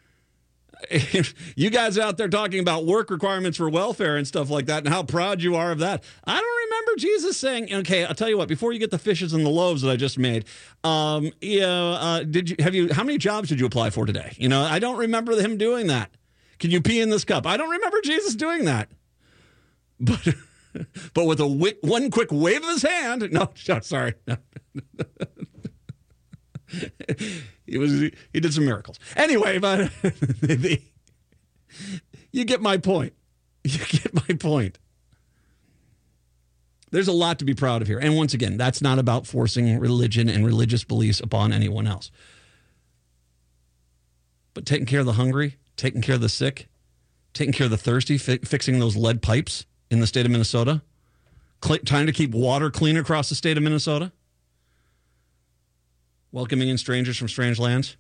you guys out there talking about work requirements for welfare and stuff like that, and how proud you are of that. I don't remember Jesus saying, okay, I'll tell you what, before you get the fishes and the loaves that I just made, um, you know, uh, did you, have you, how many jobs did you apply for today? You know, I don't remember him doing that. Can you pee in this cup? I don't remember Jesus doing that. But, but with a w- one quick wave of his hand, no, sorry. No. He was he did some miracles. Anyway, but the, you get my point. You get my point. There's a lot to be proud of here. And once again, that's not about forcing religion and religious beliefs upon anyone else. But taking care of the hungry, taking care of the sick, taking care of the thirsty, fi- fixing those lead pipes in the state of Minnesota, cl- trying to keep water clean across the state of Minnesota, welcoming in strangers from strange lands.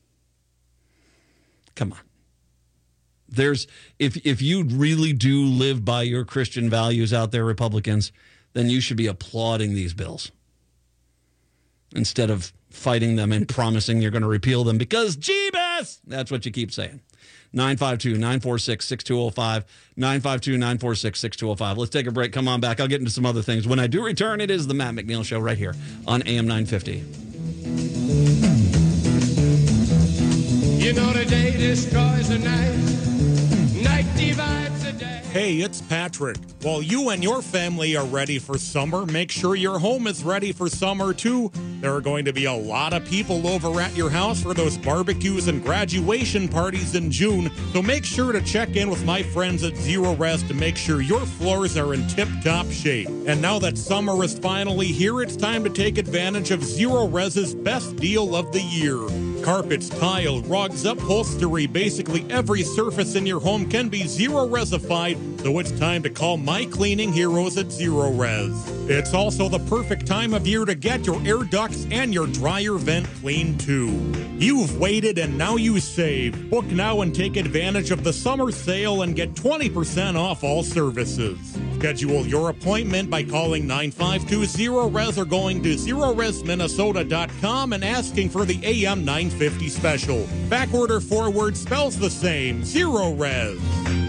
Come on. There's if if you really do live by your Christian values out there, Republicans, then you should be applauding these bills instead of fighting them and promising you're going to repeal them because Jeebus! That's what you keep saying. nine five two, nine four six, six two zero five, nine five two, nine four six, six two zero five. Let's take a break. Come on back. I'll get into some other things. When I do return, it is the Matt McNeil Show right here on A M nine fifty. You know the day destroys the night, night divides the day. Hey, it's Patrick. While you and your family are ready for summer, make sure your home is ready for summer too. There are going to be a lot of people over at your house for those barbecues and graduation parties in June, so make sure to check in with my friends at Zero Res to make sure your floors are in tip-top shape. And now that summer is finally here, it's time to take advantage of Zero Res's best deal of the year. Carpets, tile, rugs, upholstery, basically every surface in your home can be Zero Resified, so it's time to call my cleaning heroes at Zero Res. It's also the perfect time of year to get your air ducts and your dryer vent cleaned too. You've waited and now you save. Book now and take advantage of the summer sale and get twenty percent off all services. Schedule your appointment by calling nine five two zero res or going to zero res minnesota dot com and asking for the A M nine fifty special. Backward or forward spells the same. Zero Res.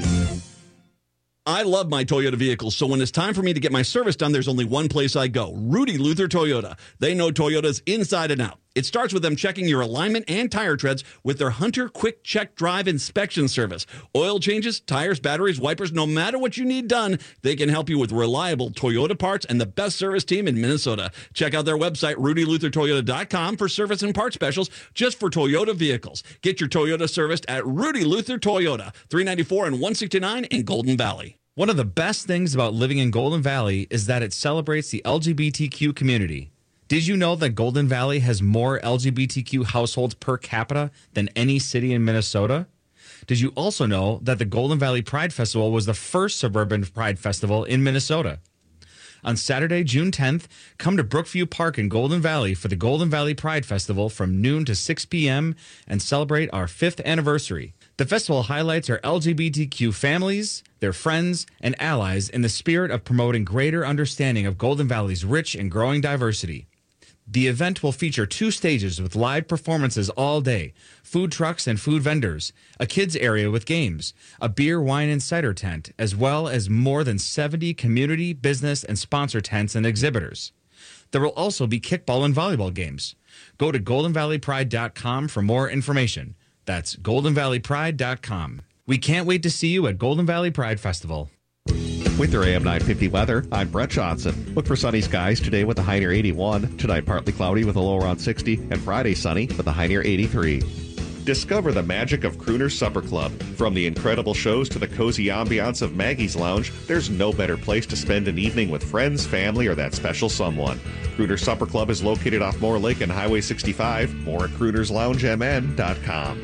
I love my Toyota vehicles, so when it's time for me to get my service done, there's only one place I go, Rudy Luther Toyota. They know Toyotas inside and out. It starts with them checking your alignment and tire treads with their Hunter Quick Check Drive inspection service. Oil changes, tires, batteries, wipers, no matter what you need done, they can help you with reliable Toyota parts and the best service team in Minnesota. Check out their website, rudy luther toyota dot com, for service and part specials just for Toyota vehicles. Get your Toyota serviced at Rudy Luther Toyota, three ninety-four and one sixty-nine in Golden Valley. One of the best things about living in Golden Valley is that it celebrates the L G B T Q community. Did you know that Golden Valley has more L G B T Q households per capita than any city in Minnesota? Did you also know that the Golden Valley Pride Festival was the first suburban pride festival in Minnesota? On Saturday, June tenth, come to Brookview Park in Golden Valley for the Golden Valley Pride Festival from noon to six p.m. and celebrate our fifth anniversary. The festival highlights our L G B T Q families, their friends, and allies in the spirit of promoting greater understanding of Golden Valley's rich and growing diversity. The event will feature two stages with live performances all day, food trucks and food vendors, a kids area with games, a beer, wine, and cider tent, as well as more than seventy community, business, and sponsor tents and exhibitors. There will also be kickball and volleyball games. Go to golden valley pride dot com for more information. That's golden valley pride dot com. We can't wait to see you at Golden Valley Pride Festival. With your A M nine fifty weather, I'm Brett Johnson. Look for sunny skies today with a high near eighty-one. Tonight, partly cloudy with a low around sixty. And Friday, sunny with a high near eighty-three. Discover the magic of Crooner's Supper Club. From the incredible shows to the cozy ambiance of Maggie's Lounge, there's no better place to spend an evening with friends, family, or that special someone. Crooner's Supper Club is located off Moore Lake and Highway sixty-five. More at crooners lounge m n dot com.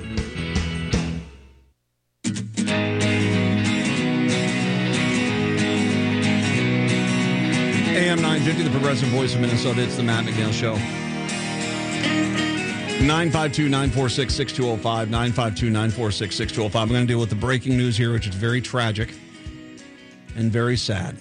A M nine fifty, the progressive voice of Minnesota. It's the Matt McNeil Show. nine five two, nine four six, six two zero five, nine five two, nine four six, six two zero five. I'm going to deal with the breaking news here, which is very tragic and very sad.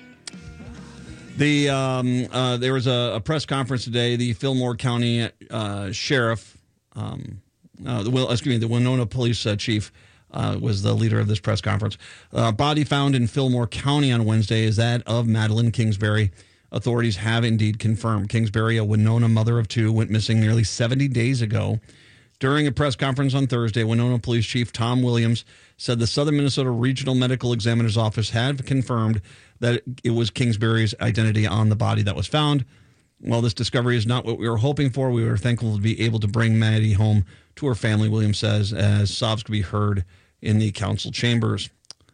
The um, uh, there was a, a press conference today. The Fillmore County uh, Sheriff, um, uh, the, well, excuse me, the Winona Police uh, Chief uh, was the leader of this press conference. Uh, body found in Fillmore County on Wednesday is that of Madeline Kingsbury. Authorities have indeed confirmed Kingsbury, a Winona mother of two, went missing nearly seventy days ago. During a press conference on Thursday, Winona Police Chief Tom Williams said the Southern Minnesota Regional Medical Examiner's Office had confirmed that it was Kingsbury's identity on the body that was found. While this discovery is not what we were hoping for, we were thankful to be able to bring Maddie home to her family, Williams says, as sobs could be heard in the council chambers.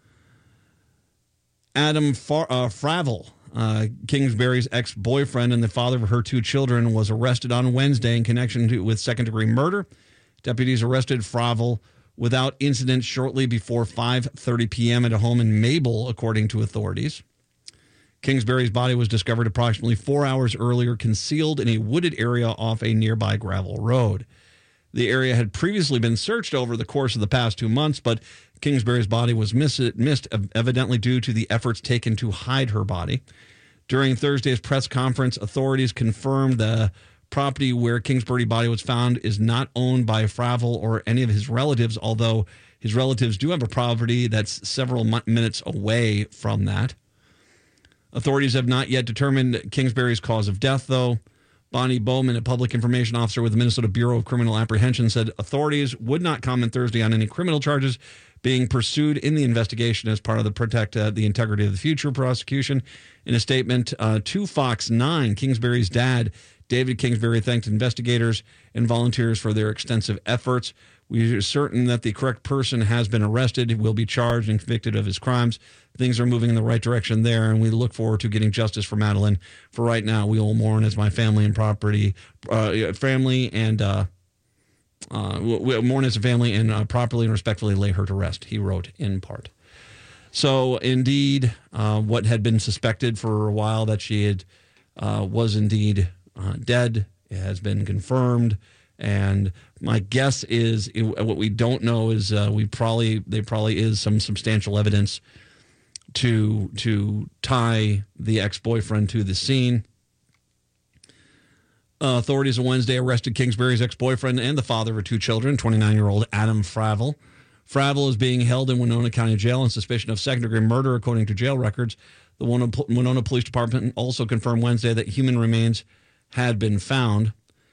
Adam Far- uh, Fravel, Uh, Kingsbury's ex-boyfriend and the father of her two children, was arrested on Wednesday in connection to, with second-degree murder. Deputies arrested Fravel without incident shortly before five thirty p.m. at a home in Mabel, according to authorities. Kingsbury's body was discovered approximately four hours earlier, concealed in a wooded area off a nearby gravel road. The area had previously been searched over the course of the past two months, but Kingsbury's body was miss- missed, evidently due to the efforts taken to hide her body. During Thursday's press conference, authorities confirmed the property where Kingsbury's body was found is not owned by Fravel or any of his relatives, although his relatives do have a property that's several m- minutes away from that. Authorities have not yet determined Kingsbury's cause of death, though. Bonnie Bowman, a public information officer with the Minnesota Bureau of Criminal Apprehension, said authorities would not comment Thursday on any criminal charges being pursued in the investigation as part of the Protect uh, the Integrity of the Future prosecution. In a statement uh, to Fox nine, Kingsbury's dad, David Kingsbury, thanked investigators and volunteers for their extensive efforts. We are certain that the correct person has been arrested, will be charged and convicted of his crimes. Things are moving in the right direction there, and we look forward to getting justice for Madeline. For right now, we will mourn as my family and property, uh, family and uh, uh, we'll mourn as a family and uh, properly and respectfully lay her to rest, he wrote in part. So, indeed, uh, what had been suspected for a while that she had uh, was indeed uh, dead has been confirmed. And my guess is it, what we don't know is uh, we probably there probably is some substantial evidence to to tie the ex-boyfriend to the scene. Uh, authorities on Wednesday arrested Kingsbury's ex-boyfriend and the father of two children, twenty-nine-year-old Adam Fravel. Fravel is being held in Winona County Jail on suspicion of second-degree murder, according to jail records. The Winona Police Department also confirmed Wednesday that human remains had been found.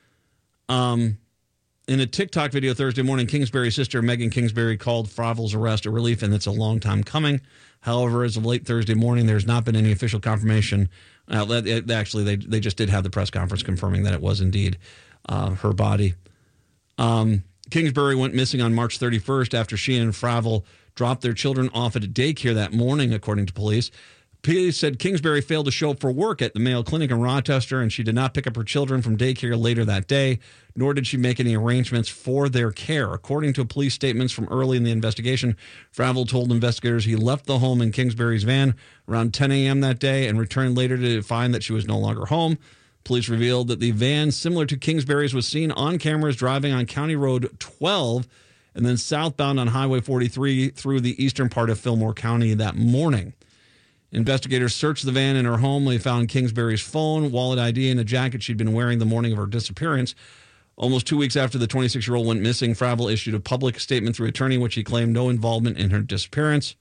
Um, in a TikTok video Thursday morning, Kingsbury's sister, Megan Kingsbury, called Fravel's arrest a relief, and it's a long time coming. However, as of late Thursday morning, there's not been any official confirmation. Uh, it, actually, they they just did have the press conference confirming that it was indeed uh, her body. Um, Kingsbury went missing on March thirty-first after she and Fravel dropped their children off at a daycare that morning, according to police. Police said Kingsbury failed to show up for work at the Mayo Clinic in Rochester, and she did not pick up her children from daycare later that day, nor did she make any arrangements for their care. According to police statements from early in the investigation, Fravel told investigators he left the home in Kingsbury's van around ten a.m. that day and returned later to find that she was no longer home. Police revealed that the van, similar to Kingsbury's, was seen on cameras driving on County Road twelve and then southbound on Highway forty-three through the eastern part of Fillmore County that morning. Investigators searched the van in her home. They found Kingsbury's phone, wallet I D, and a jacket she'd been wearing the morning of her disappearance. Almost two weeks after the twenty-six-year-old went missing, Fravel issued a public statement through attorney in which he claimed no involvement in her disappearance.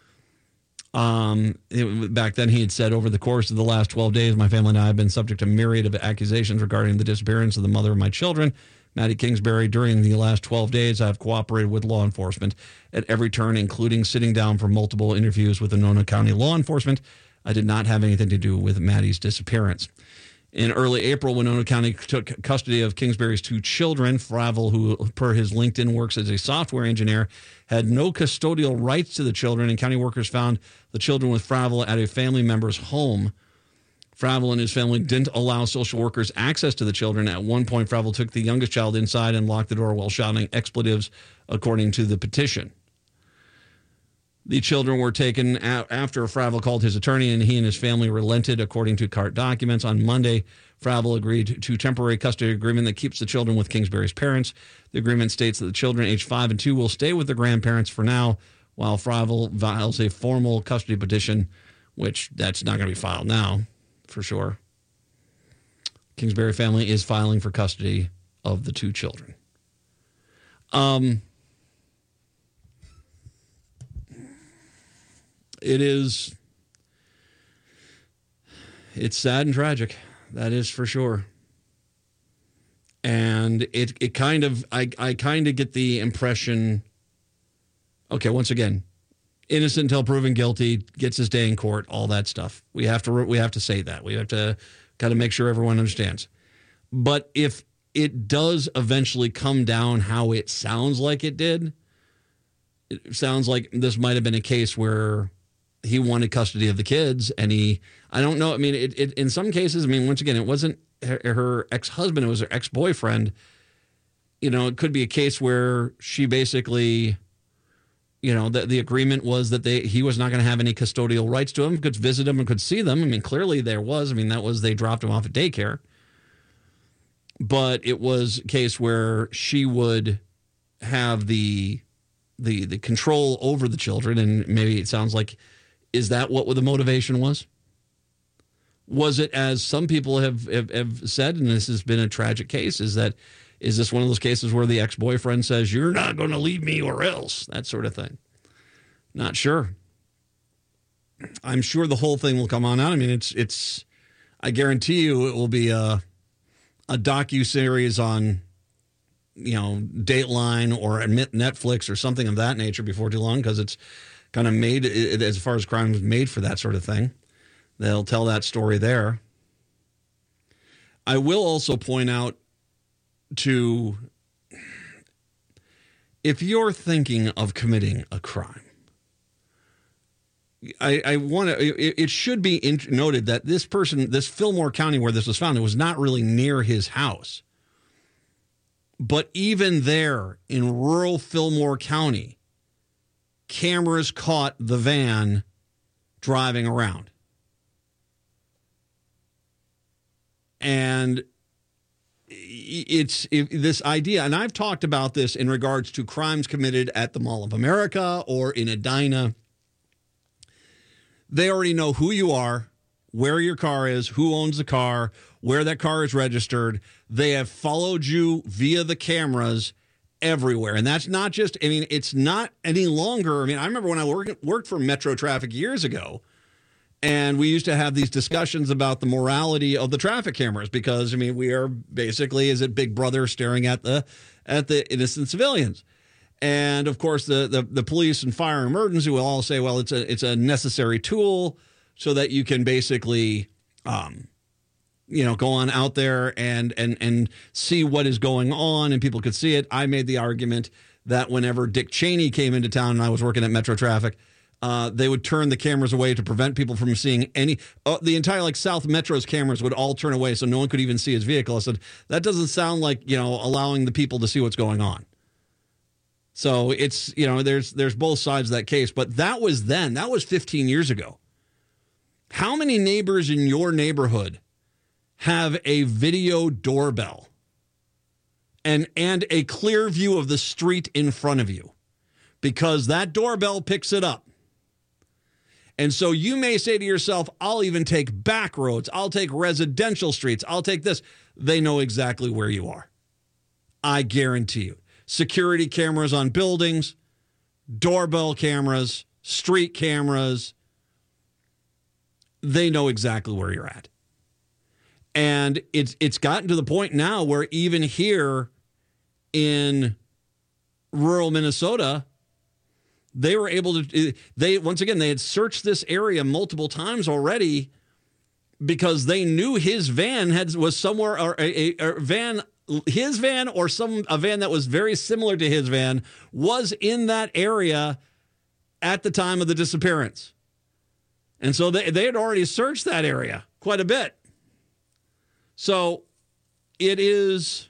Um, it, back then, he had said, over the course of the last twelve days, my family and I have been subject to a myriad of accusations regarding the disappearance of the mother of my children, Maddie Kingsbury. During the last twelve days, I have cooperated with law enforcement at every turn, including sitting down for multiple interviews with Winona County law enforcement. I did not have anything to do with Maddie's disappearance. In early April, Winona County took custody of Kingsbury's two children. Fravel, who, per his LinkedIn, works as a software engineer, had no custodial rights to the children, and county workers found the children with Fravel at a family member's home. Fravel and his family didn't allow social workers access to the children. At one point, Fravel took the youngest child inside and locked the door while shouting expletives, according to the petition. The children were taken after Fravel called his attorney, and he and his family relented, according to court documents. On Monday, Fravel agreed to temporary custody agreement that keeps the children with Kingsbury's parents. The agreement states that the children aged five and two will stay with their grandparents for now, while Fravel files a formal custody petition, which that's not going to be filed now, for sure. Kingsbury family is filing for custody of the two children. Um... It is, it's sad and tragic. That is for sure. And it, it kind of, I, I kind of get the impression, okay, once again, innocent until proven guilty, gets his day in court, all that stuff. We have to, we have to say that. We have to kind of make sure everyone understands. But if it does eventually come down how it sounds like it did, it sounds like this might have been a case where he wanted custody of the kids, and he, I don't know. I mean, it, it in some cases, I mean, once again, it wasn't her, her ex-husband, it was her ex-boyfriend. You know, it could be a case where she basically, you know, the, the agreement was that they he was not going to have any custodial rights to him, could visit him and could see them. I mean, clearly there was. I mean, that was, they dropped him off at daycare. But it was a case where she would have the the the control over the children, and maybe it sounds like, is that what the motivation was? Was it, as some people have, have, have said, and this has been a tragic case, is that, is this one of those cases where the ex-boyfriend says, you're not going to leave me or else, that sort of thing? Not sure. I'm sure the whole thing will come on out. I mean, it's, it's, I guarantee you it will be a, a docu-series on, you know, Dateline or Netflix or something of that nature before too long, because it's kind of made, as far as crime is made for that sort of thing. They'll tell that story there. I will also point out to, if you're thinking of committing a crime, I, I want to, it, it should be in, noted that this person, this Fillmore County where this was found, it was not really near his house. But even there in rural Fillmore County, cameras caught the van driving around. And it's it, this idea, and I've talked about this in regards to crimes committed at the Mall of America or in Edina, They already know who you are, where your car is, who owns the car, where that car is registered. They have followed you via the cameras everywhere. And that's not just, I mean, it's not any longer. I mean, I remember when I worked, worked for Metro Traffic years ago, and we used to have these discussions about the morality of the traffic cameras because, I mean, we are basically, is it Big Brother staring at the at the innocent civilians? And, of course, the, the, the police and fire and emergency will all say, well, it's a it's a necessary tool so that you can basically, um, you know, go on out there and, and, and see what is going on and people could see it. I made the argument that whenever Dick Cheney came into town and I was working at Metro Traffic, uh, they would turn the cameras away to prevent people from seeing any uh, – the entire, like, South Metro's cameras would all turn away so no one could even see his vehicle. I said, that doesn't sound like, you know, allowing the people to see what's going on. So it's, you know, there's there's both sides of that case. But that was then. That was fifteen years ago. How many neighbors in your neighborhood have a video doorbell and and a clear view of the street in front of you? Because that doorbell picks it up. And so you may say to yourself, I'll even take back roads. I'll take residential streets. I'll take this. They know exactly where you are. I guarantee you. Security cameras on buildings, doorbell cameras, street cameras. They know exactly where you're at. And it's it's gotten to the point now where even here in rural Minnesota, they were able to, they once again, they had searched this area multiple times already because they knew his van had was somewhere, or a, a, a van, his van or some a van that was very similar to his van was in that area at the time of the disappearance. And so they, they had already searched that area quite a bit. So it is,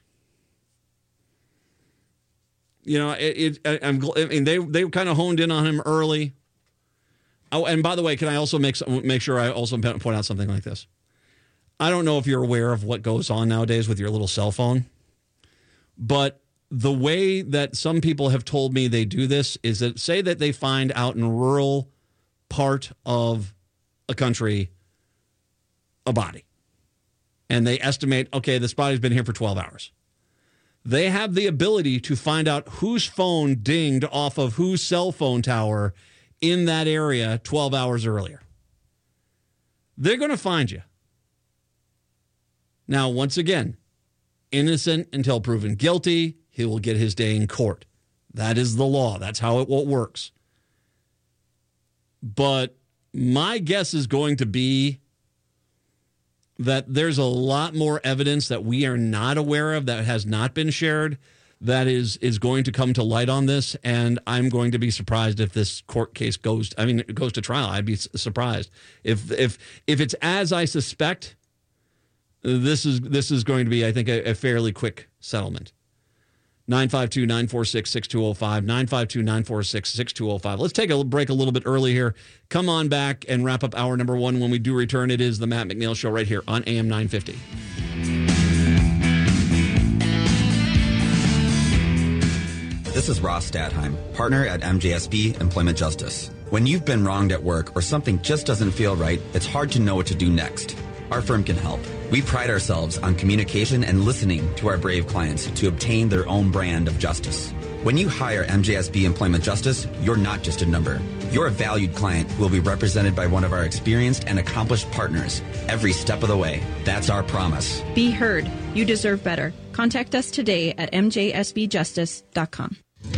you know, it, it I'm, I mean, they, they kind of honed in on him early. Oh, and by the way, can I also make make sure I also point out something like this? I don't know if you're aware of what goes on nowadays with your little cell phone, but the way that some people have told me they do this is that say that they find out in rural part of a country a body, and they estimate, okay, this body's been here for twelve hours. They have the ability to find out whose phone dinged off of whose cell phone tower in that area twelve hours earlier. They're going to find you. Now, once again, innocent until proven guilty, he will get his day in court. That is the law. That's how it works. But my guess is going to be that there's a lot more evidence that we are not aware of that has not been shared that is is going to come to light on this, and I'm going to be surprised if this court case goes, I mean, it goes to trial. I'd be surprised. If if if it's as I suspect, this is this is going to be, I think, a, a fairly quick settlement. nine five two, nine four six, six two zero five, nine five two, nine four six, six two zero five. Let's take a break a little bit early here. Come on back and wrap up hour number one. When we do return, it is the Matt McNeil Show right here on A M nine fifty. This is Ross Stadheim, partner at M J S B Employment Justice. When you've been wronged at work or something just doesn't feel right, it's hard to know what to do next. Our firm can help. We pride ourselves on communication and listening to our brave clients to obtain their own brand of justice. When you hire M J S B Employment Justice, you're not just a number. You're a valued client who will be represented by one of our experienced and accomplished partners every step of the way. That's our promise. Be heard. You deserve better. Contact us today at m j s b justice dot com.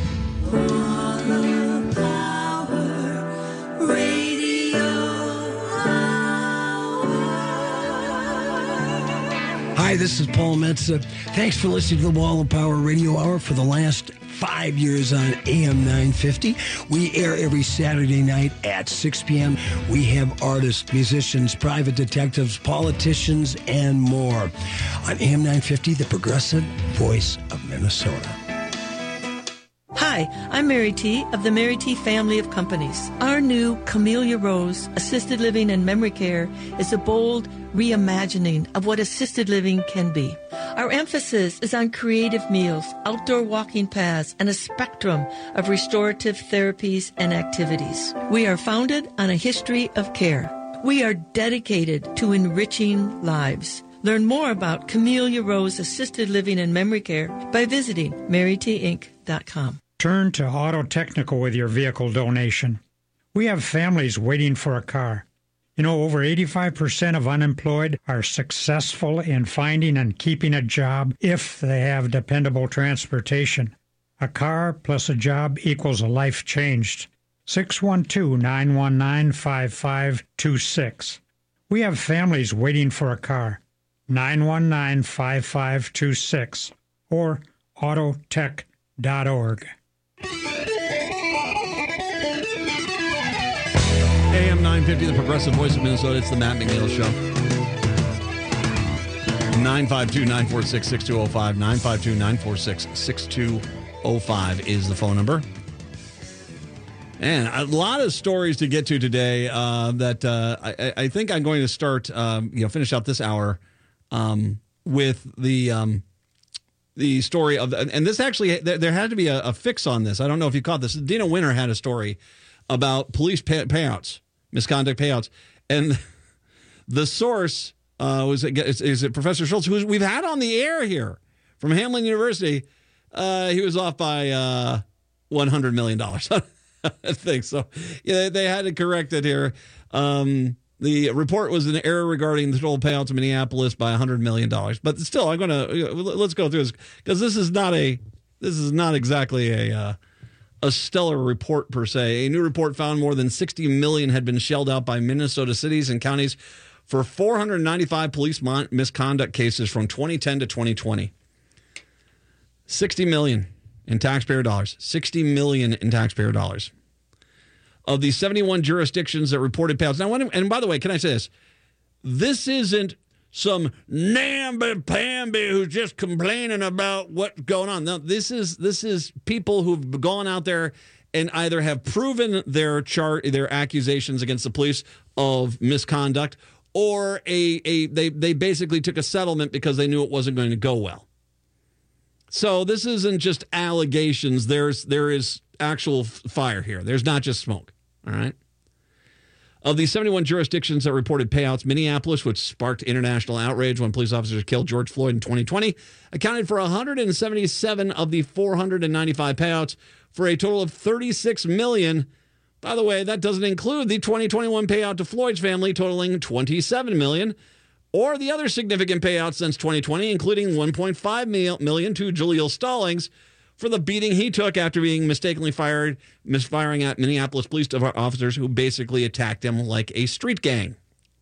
Hi, this is Paul Metza. Thanks for listening to the Wall of Power Radio Hour for the last five years on A M nine fifty. We air every Saturday night at six p.m. We have artists, musicians, private detectives, politicians, and more. On A M nine fifty, the progressive voice of Minnesota. Hi, I'm Mary T. of the Mary T. family of companies. Our new Camellia Rose Assisted Living and Memory Care is a bold reimagining of what assisted living can be. Our emphasis is on creative meals, outdoor walking paths, and a spectrum of restorative therapies and activities. We are founded on a history of care. We are dedicated to enriching lives. Learn more about Camellia Rose Assisted Living and Memory Care by visiting Mary T Inc dot com. Turn to Auto Technical with your vehicle donation. We have families waiting for a car. You know, over eighty-five percent of unemployed are successful in finding and keeping a job if they have dependable transportation. A car plus a job equals a life changed. six one two, nine one nine, five five two six. We have families waiting for a car. nine one nine, five five two six or autotech dot org. A M nine fifty, the Progressive Voice of Minnesota. It's the Matt McNeil Show. nine five two, nine four six, six two zero five. nine five two, nine four six, six two zero five is the phone number. And a lot of stories to get to today uh, that uh, I, I think I'm going to start, um, you know, finish out this hour um, with the um, the story of, the, and this actually, there, there had to be a, a fix on this. I don't know if you caught this. Dina Winter had a story about police pay, payouts, misconduct payouts. And the source uh, was, is, is it Professor Schultz, who we've had on the air here from Hamline University. Uh, he was off by uh, one hundred million dollars. I think so. Yeah, they had to correct it here. Um, the report was an error regarding the total payouts in Minneapolis by one hundred million dollars. But still, I'm going to, let's go through this because this is not a, this is not exactly a, uh, a stellar report per se. A new report found more than sixty million dollars had been shelled out by Minnesota cities and counties for four hundred ninety-five police mon- misconduct cases from twenty ten to twenty twenty. sixty million dollars in taxpayer dollars. sixty million dollars in taxpayer dollars. Of the seventy-one jurisdictions that reported payouts. Now, when, and by the way, can I say this? This isn't some namby-pamby who's just complaining about what's going on. No, this is this is people who've gone out there and either have proven their chart, their accusations against the police of misconduct, or a, a they they basically took a settlement because they knew it wasn't going to go well. So this isn't just allegations. There's there is actual fire here. There's not just smoke. All right. Of the seventy-one jurisdictions that reported payouts, Minneapolis, which sparked international outrage when police officers killed George Floyd in twenty twenty, accounted for one hundred seventy-seven of the four hundred ninety-five payouts for a total of thirty-six million dollars. By the way, that doesn't include the twenty twenty-one payout to Floyd's family totaling twenty-seven million dollars, or the other significant payouts since twenty twenty, including one point five million dollars to Jaleel Stallings for the beating he took after being mistakenly fired, misfiring at Minneapolis police officers who basically attacked him like a street gang.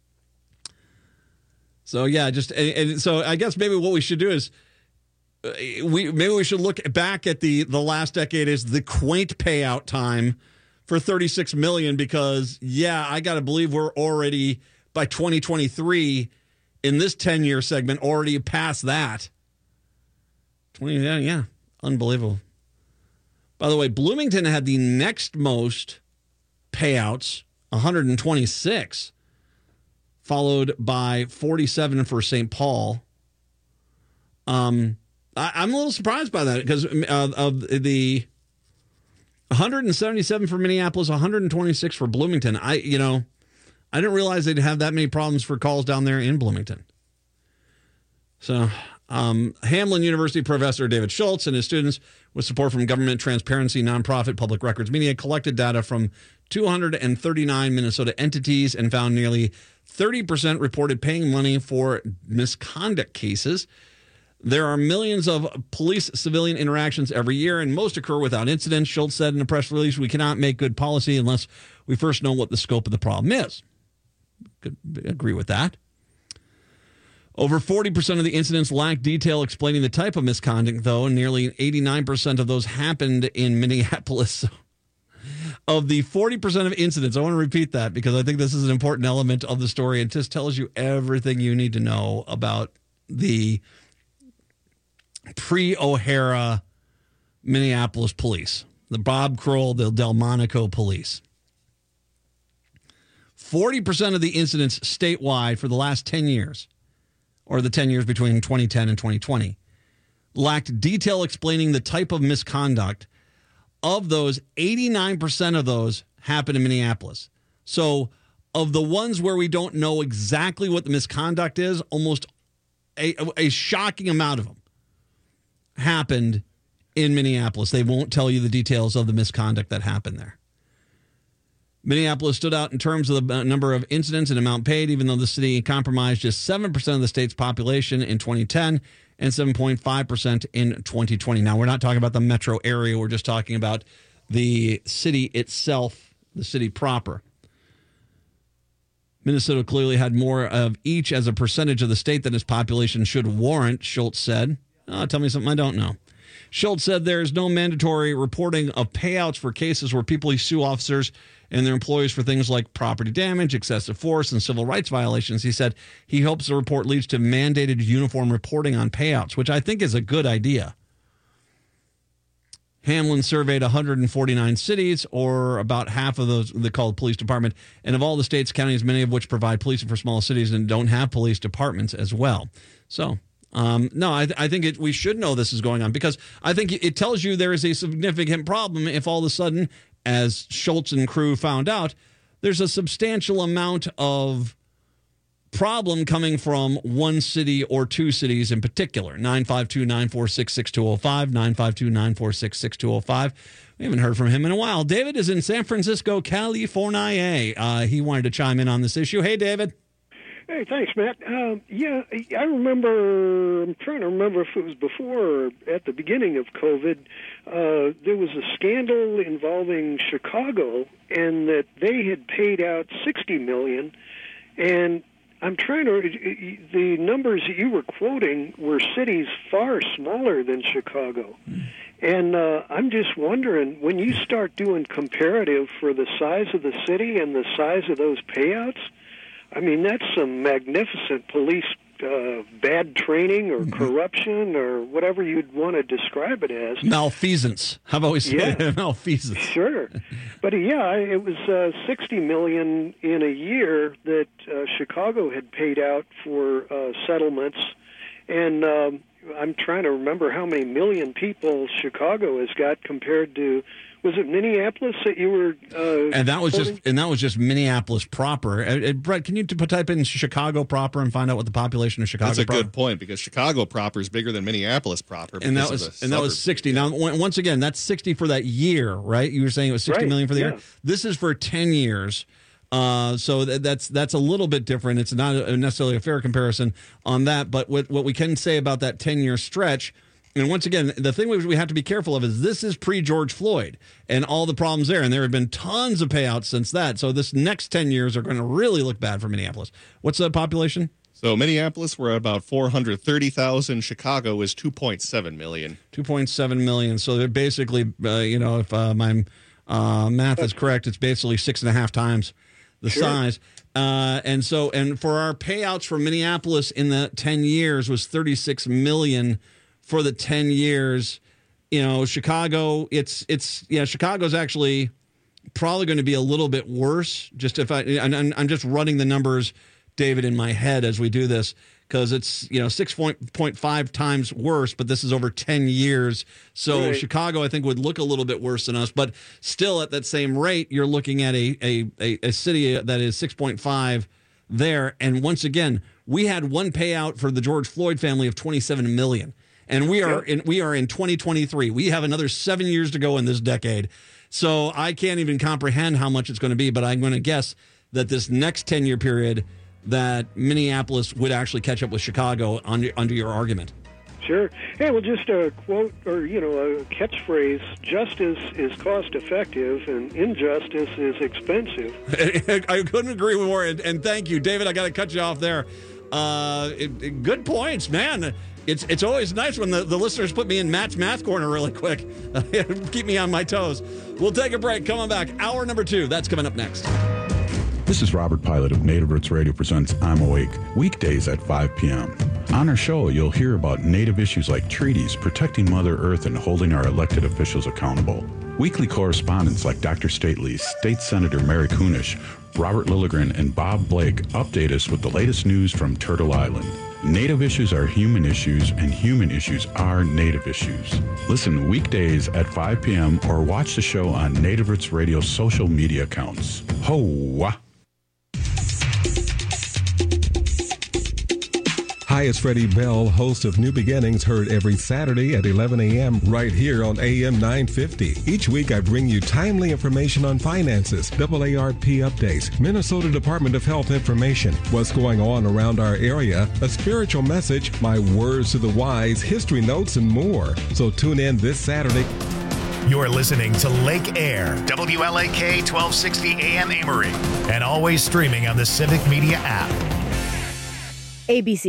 So yeah, just and, and so I guess maybe what we should do is uh, we maybe we should look back at the the last decade as the quaint payout time for thirty-six million dollars, because yeah, I got to believe we're already by twenty twenty-three in this ten-year segment already past that. twenty yeah, yeah. Unbelievable. By the way, Bloomington had the next most payouts, one hundred twenty-six, followed by forty-seven for Saint Paul. Um, I, I'm a little surprised by that because uh, of the one hundred seventy-seven for Minneapolis, one hundred twenty-six for Bloomington. I, you know, I didn't realize they'd have that many problems for calls down there in Bloomington. So... Um, Hamline University professor David Schultz and his students, with support from government, transparency, nonprofit, public records media, collected data from two hundred thirty-nine Minnesota entities and found nearly thirty percent reported paying money for misconduct cases. There are millions of police-civilian interactions every year, and most occur without incident. Schultz said in a press release, "We cannot make good policy unless we first know what the scope of the problem is." Could agree with that. Over forty percent of the incidents lack detail explaining the type of misconduct, though, and nearly eighty-nine percent of those happened in Minneapolis. Of the forty percent of incidents, I want to repeat that because I think this is an important element of the story. It just tells you everything you need to know about the pre-O'Hara Minneapolis police, the Bob Kroll, the Delmonico police. forty percent of the incidents statewide for the last ten years, or the ten years between twenty ten and twenty twenty, lacked detail explaining the type of misconduct. Of those, eighty-nine percent of those happened in Minneapolis. So of the ones where we don't know exactly what the misconduct is, almost a, a shocking amount of them happened in Minneapolis. They won't tell you the details of the misconduct that happened there. Minneapolis stood out in terms of the number of incidents and amount paid, even though the city compromised just seven percent of the state's population in twenty ten and seven point five percent in twenty twenty. Now, we're not talking about the metro area. We're just talking about the city itself, the city proper. Minnesota clearly had more of each as a percentage of the state than its population should warrant, Schultz said. Oh, tell me something I don't know. Schultz said there is no mandatory reporting of payouts for cases where people sue officers and their employees for things like property damage, excessive force, and civil rights violations. He said he hopes the report leads to mandated uniform reporting on payouts, which I think is a good idea. Hamlin surveyed one hundred forty-nine cities, or about half of those they call the police department, and of all the states, counties, many of which provide policing for small cities and don't have police departments as well. So, um, no, I, th- I think it, we should know this is going on, because I think it tells you there is a significant problem if all of a sudden, as Schultz and crew found out, there's a substantial amount of problem coming from one city or two cities in particular. nine five two, nine four six, six two zero five, nine five two, nine four six, six two zero five. We haven't heard from him in a while. David is in San Francisco, California. Uh, he wanted to chime in on this issue. Hey, David. Hey, thanks, Matt. Uh, yeah, I remember, I'm trying to remember if it was before or at the beginning of COVID, uh, there was a scandal involving Chicago, and that they had paid out sixty million dollars, and I'm trying to, the numbers that you were quoting were cities far smaller than Chicago. And uh, I'm just wondering, when you start doing comparative for the size of the city and the size of those payouts, I mean, that's some magnificent police uh, bad training or corruption or whatever you'd want to describe it as. Malfeasance. How about we say yeah. malfeasance? Sure. But, uh, yeah, it was uh, sixty million dollars in a year that uh, Chicago had paid out for uh, settlements. And um, I'm trying to remember how many million people Chicago has got compared to, was it Minneapolis that you were? Uh, and that was quoting? just and that was just Minneapolis proper. Uh, uh, Brett, can you t- type in Chicago proper and find out what the population of Chicago? That's a proper? good point, because Chicago proper is bigger than Minneapolis proper. And that was and that was sixty. Now, once again, that's sixty for that year, right? You were saying it was sixty right, million for the yeah. year. This is for ten years. Uh, so th- that's that's a little bit different. It's not a, necessarily a fair comparison on that. But what what we can say about that ten-year stretch, and once again, the thing we, we have to be careful of is this is pre-George Floyd and all the problems there. And there have been tons of payouts since that. So this next ten years are going to really look bad for Minneapolis. What's the population? So Minneapolis, we're at about four hundred thirty thousand. Chicago is two point seven million. two point seven million. So they're basically, uh, you know, if uh, my uh, math is correct, it's basically six and a half times the Sure. size. Uh, and so, and for our payouts for Minneapolis in the ten years was thirty-six million for the ten years. You know, Chicago, it's, it's, yeah, Chicago's actually probably going to be a little bit worse. Just if I, and I'm, I'm just running the numbers, David, in my head as we do this, because it's, you know, six point five times worse, but this is over ten years. So Right. Chicago, I think, would look a little bit worse than us, but still at that same rate, you're looking at a, a, a, a city that is six point five there. And once again, we had one payout for the George Floyd family of twenty-seven million. And we are in, we are in twenty twenty-three. We have another seven years to go in this decade. So I can't even comprehend how much it's going to be, but I'm going to guess that this next ten-year period that Minneapolis would actually catch up with Chicago under, under your argument. Sure. Hey, well, just a quote or, you know, a catchphrase, justice is cost-effective and injustice is expensive. I couldn't agree more, and, and thank you. David, I got to cut you off there. Uh, it, it, good points, man. It's it's always nice when the, the listeners put me in Matt's Math Corner really quick. Keep me on my toes. We'll take a break. Coming back. Hour number two. That's coming up next. This is Robert Pilot of Native Roots Radio presents I'm Awake, weekdays at five p.m. On our show, you'll hear about Native issues like treaties, protecting Mother Earth, and holding our elected officials accountable. Weekly correspondents like Doctor Stately, State Senator Mary Kunish, Robert Lilligren, and Bob Blake update us with the latest news from Turtle Island. Native issues are human issues, and human issues are Native issues. Listen weekdays at five p.m. or watch the show on Native Roots Radio's social media accounts. Ho-wah! Hi, it's Freddie Bell, host of New Beginnings, heard every Saturday at eleven a.m. right here on A M nine fifty. Each week I bring you timely information on finances, double A R P updates, Minnesota Department of Health information, what's going on around our area, a spiritual message, my words to the wise, history notes, and more. So tune in this Saturday. You're listening to Lake Air, W L A K twelve sixty A M Amory, and always streaming on the Civic Media app. A B C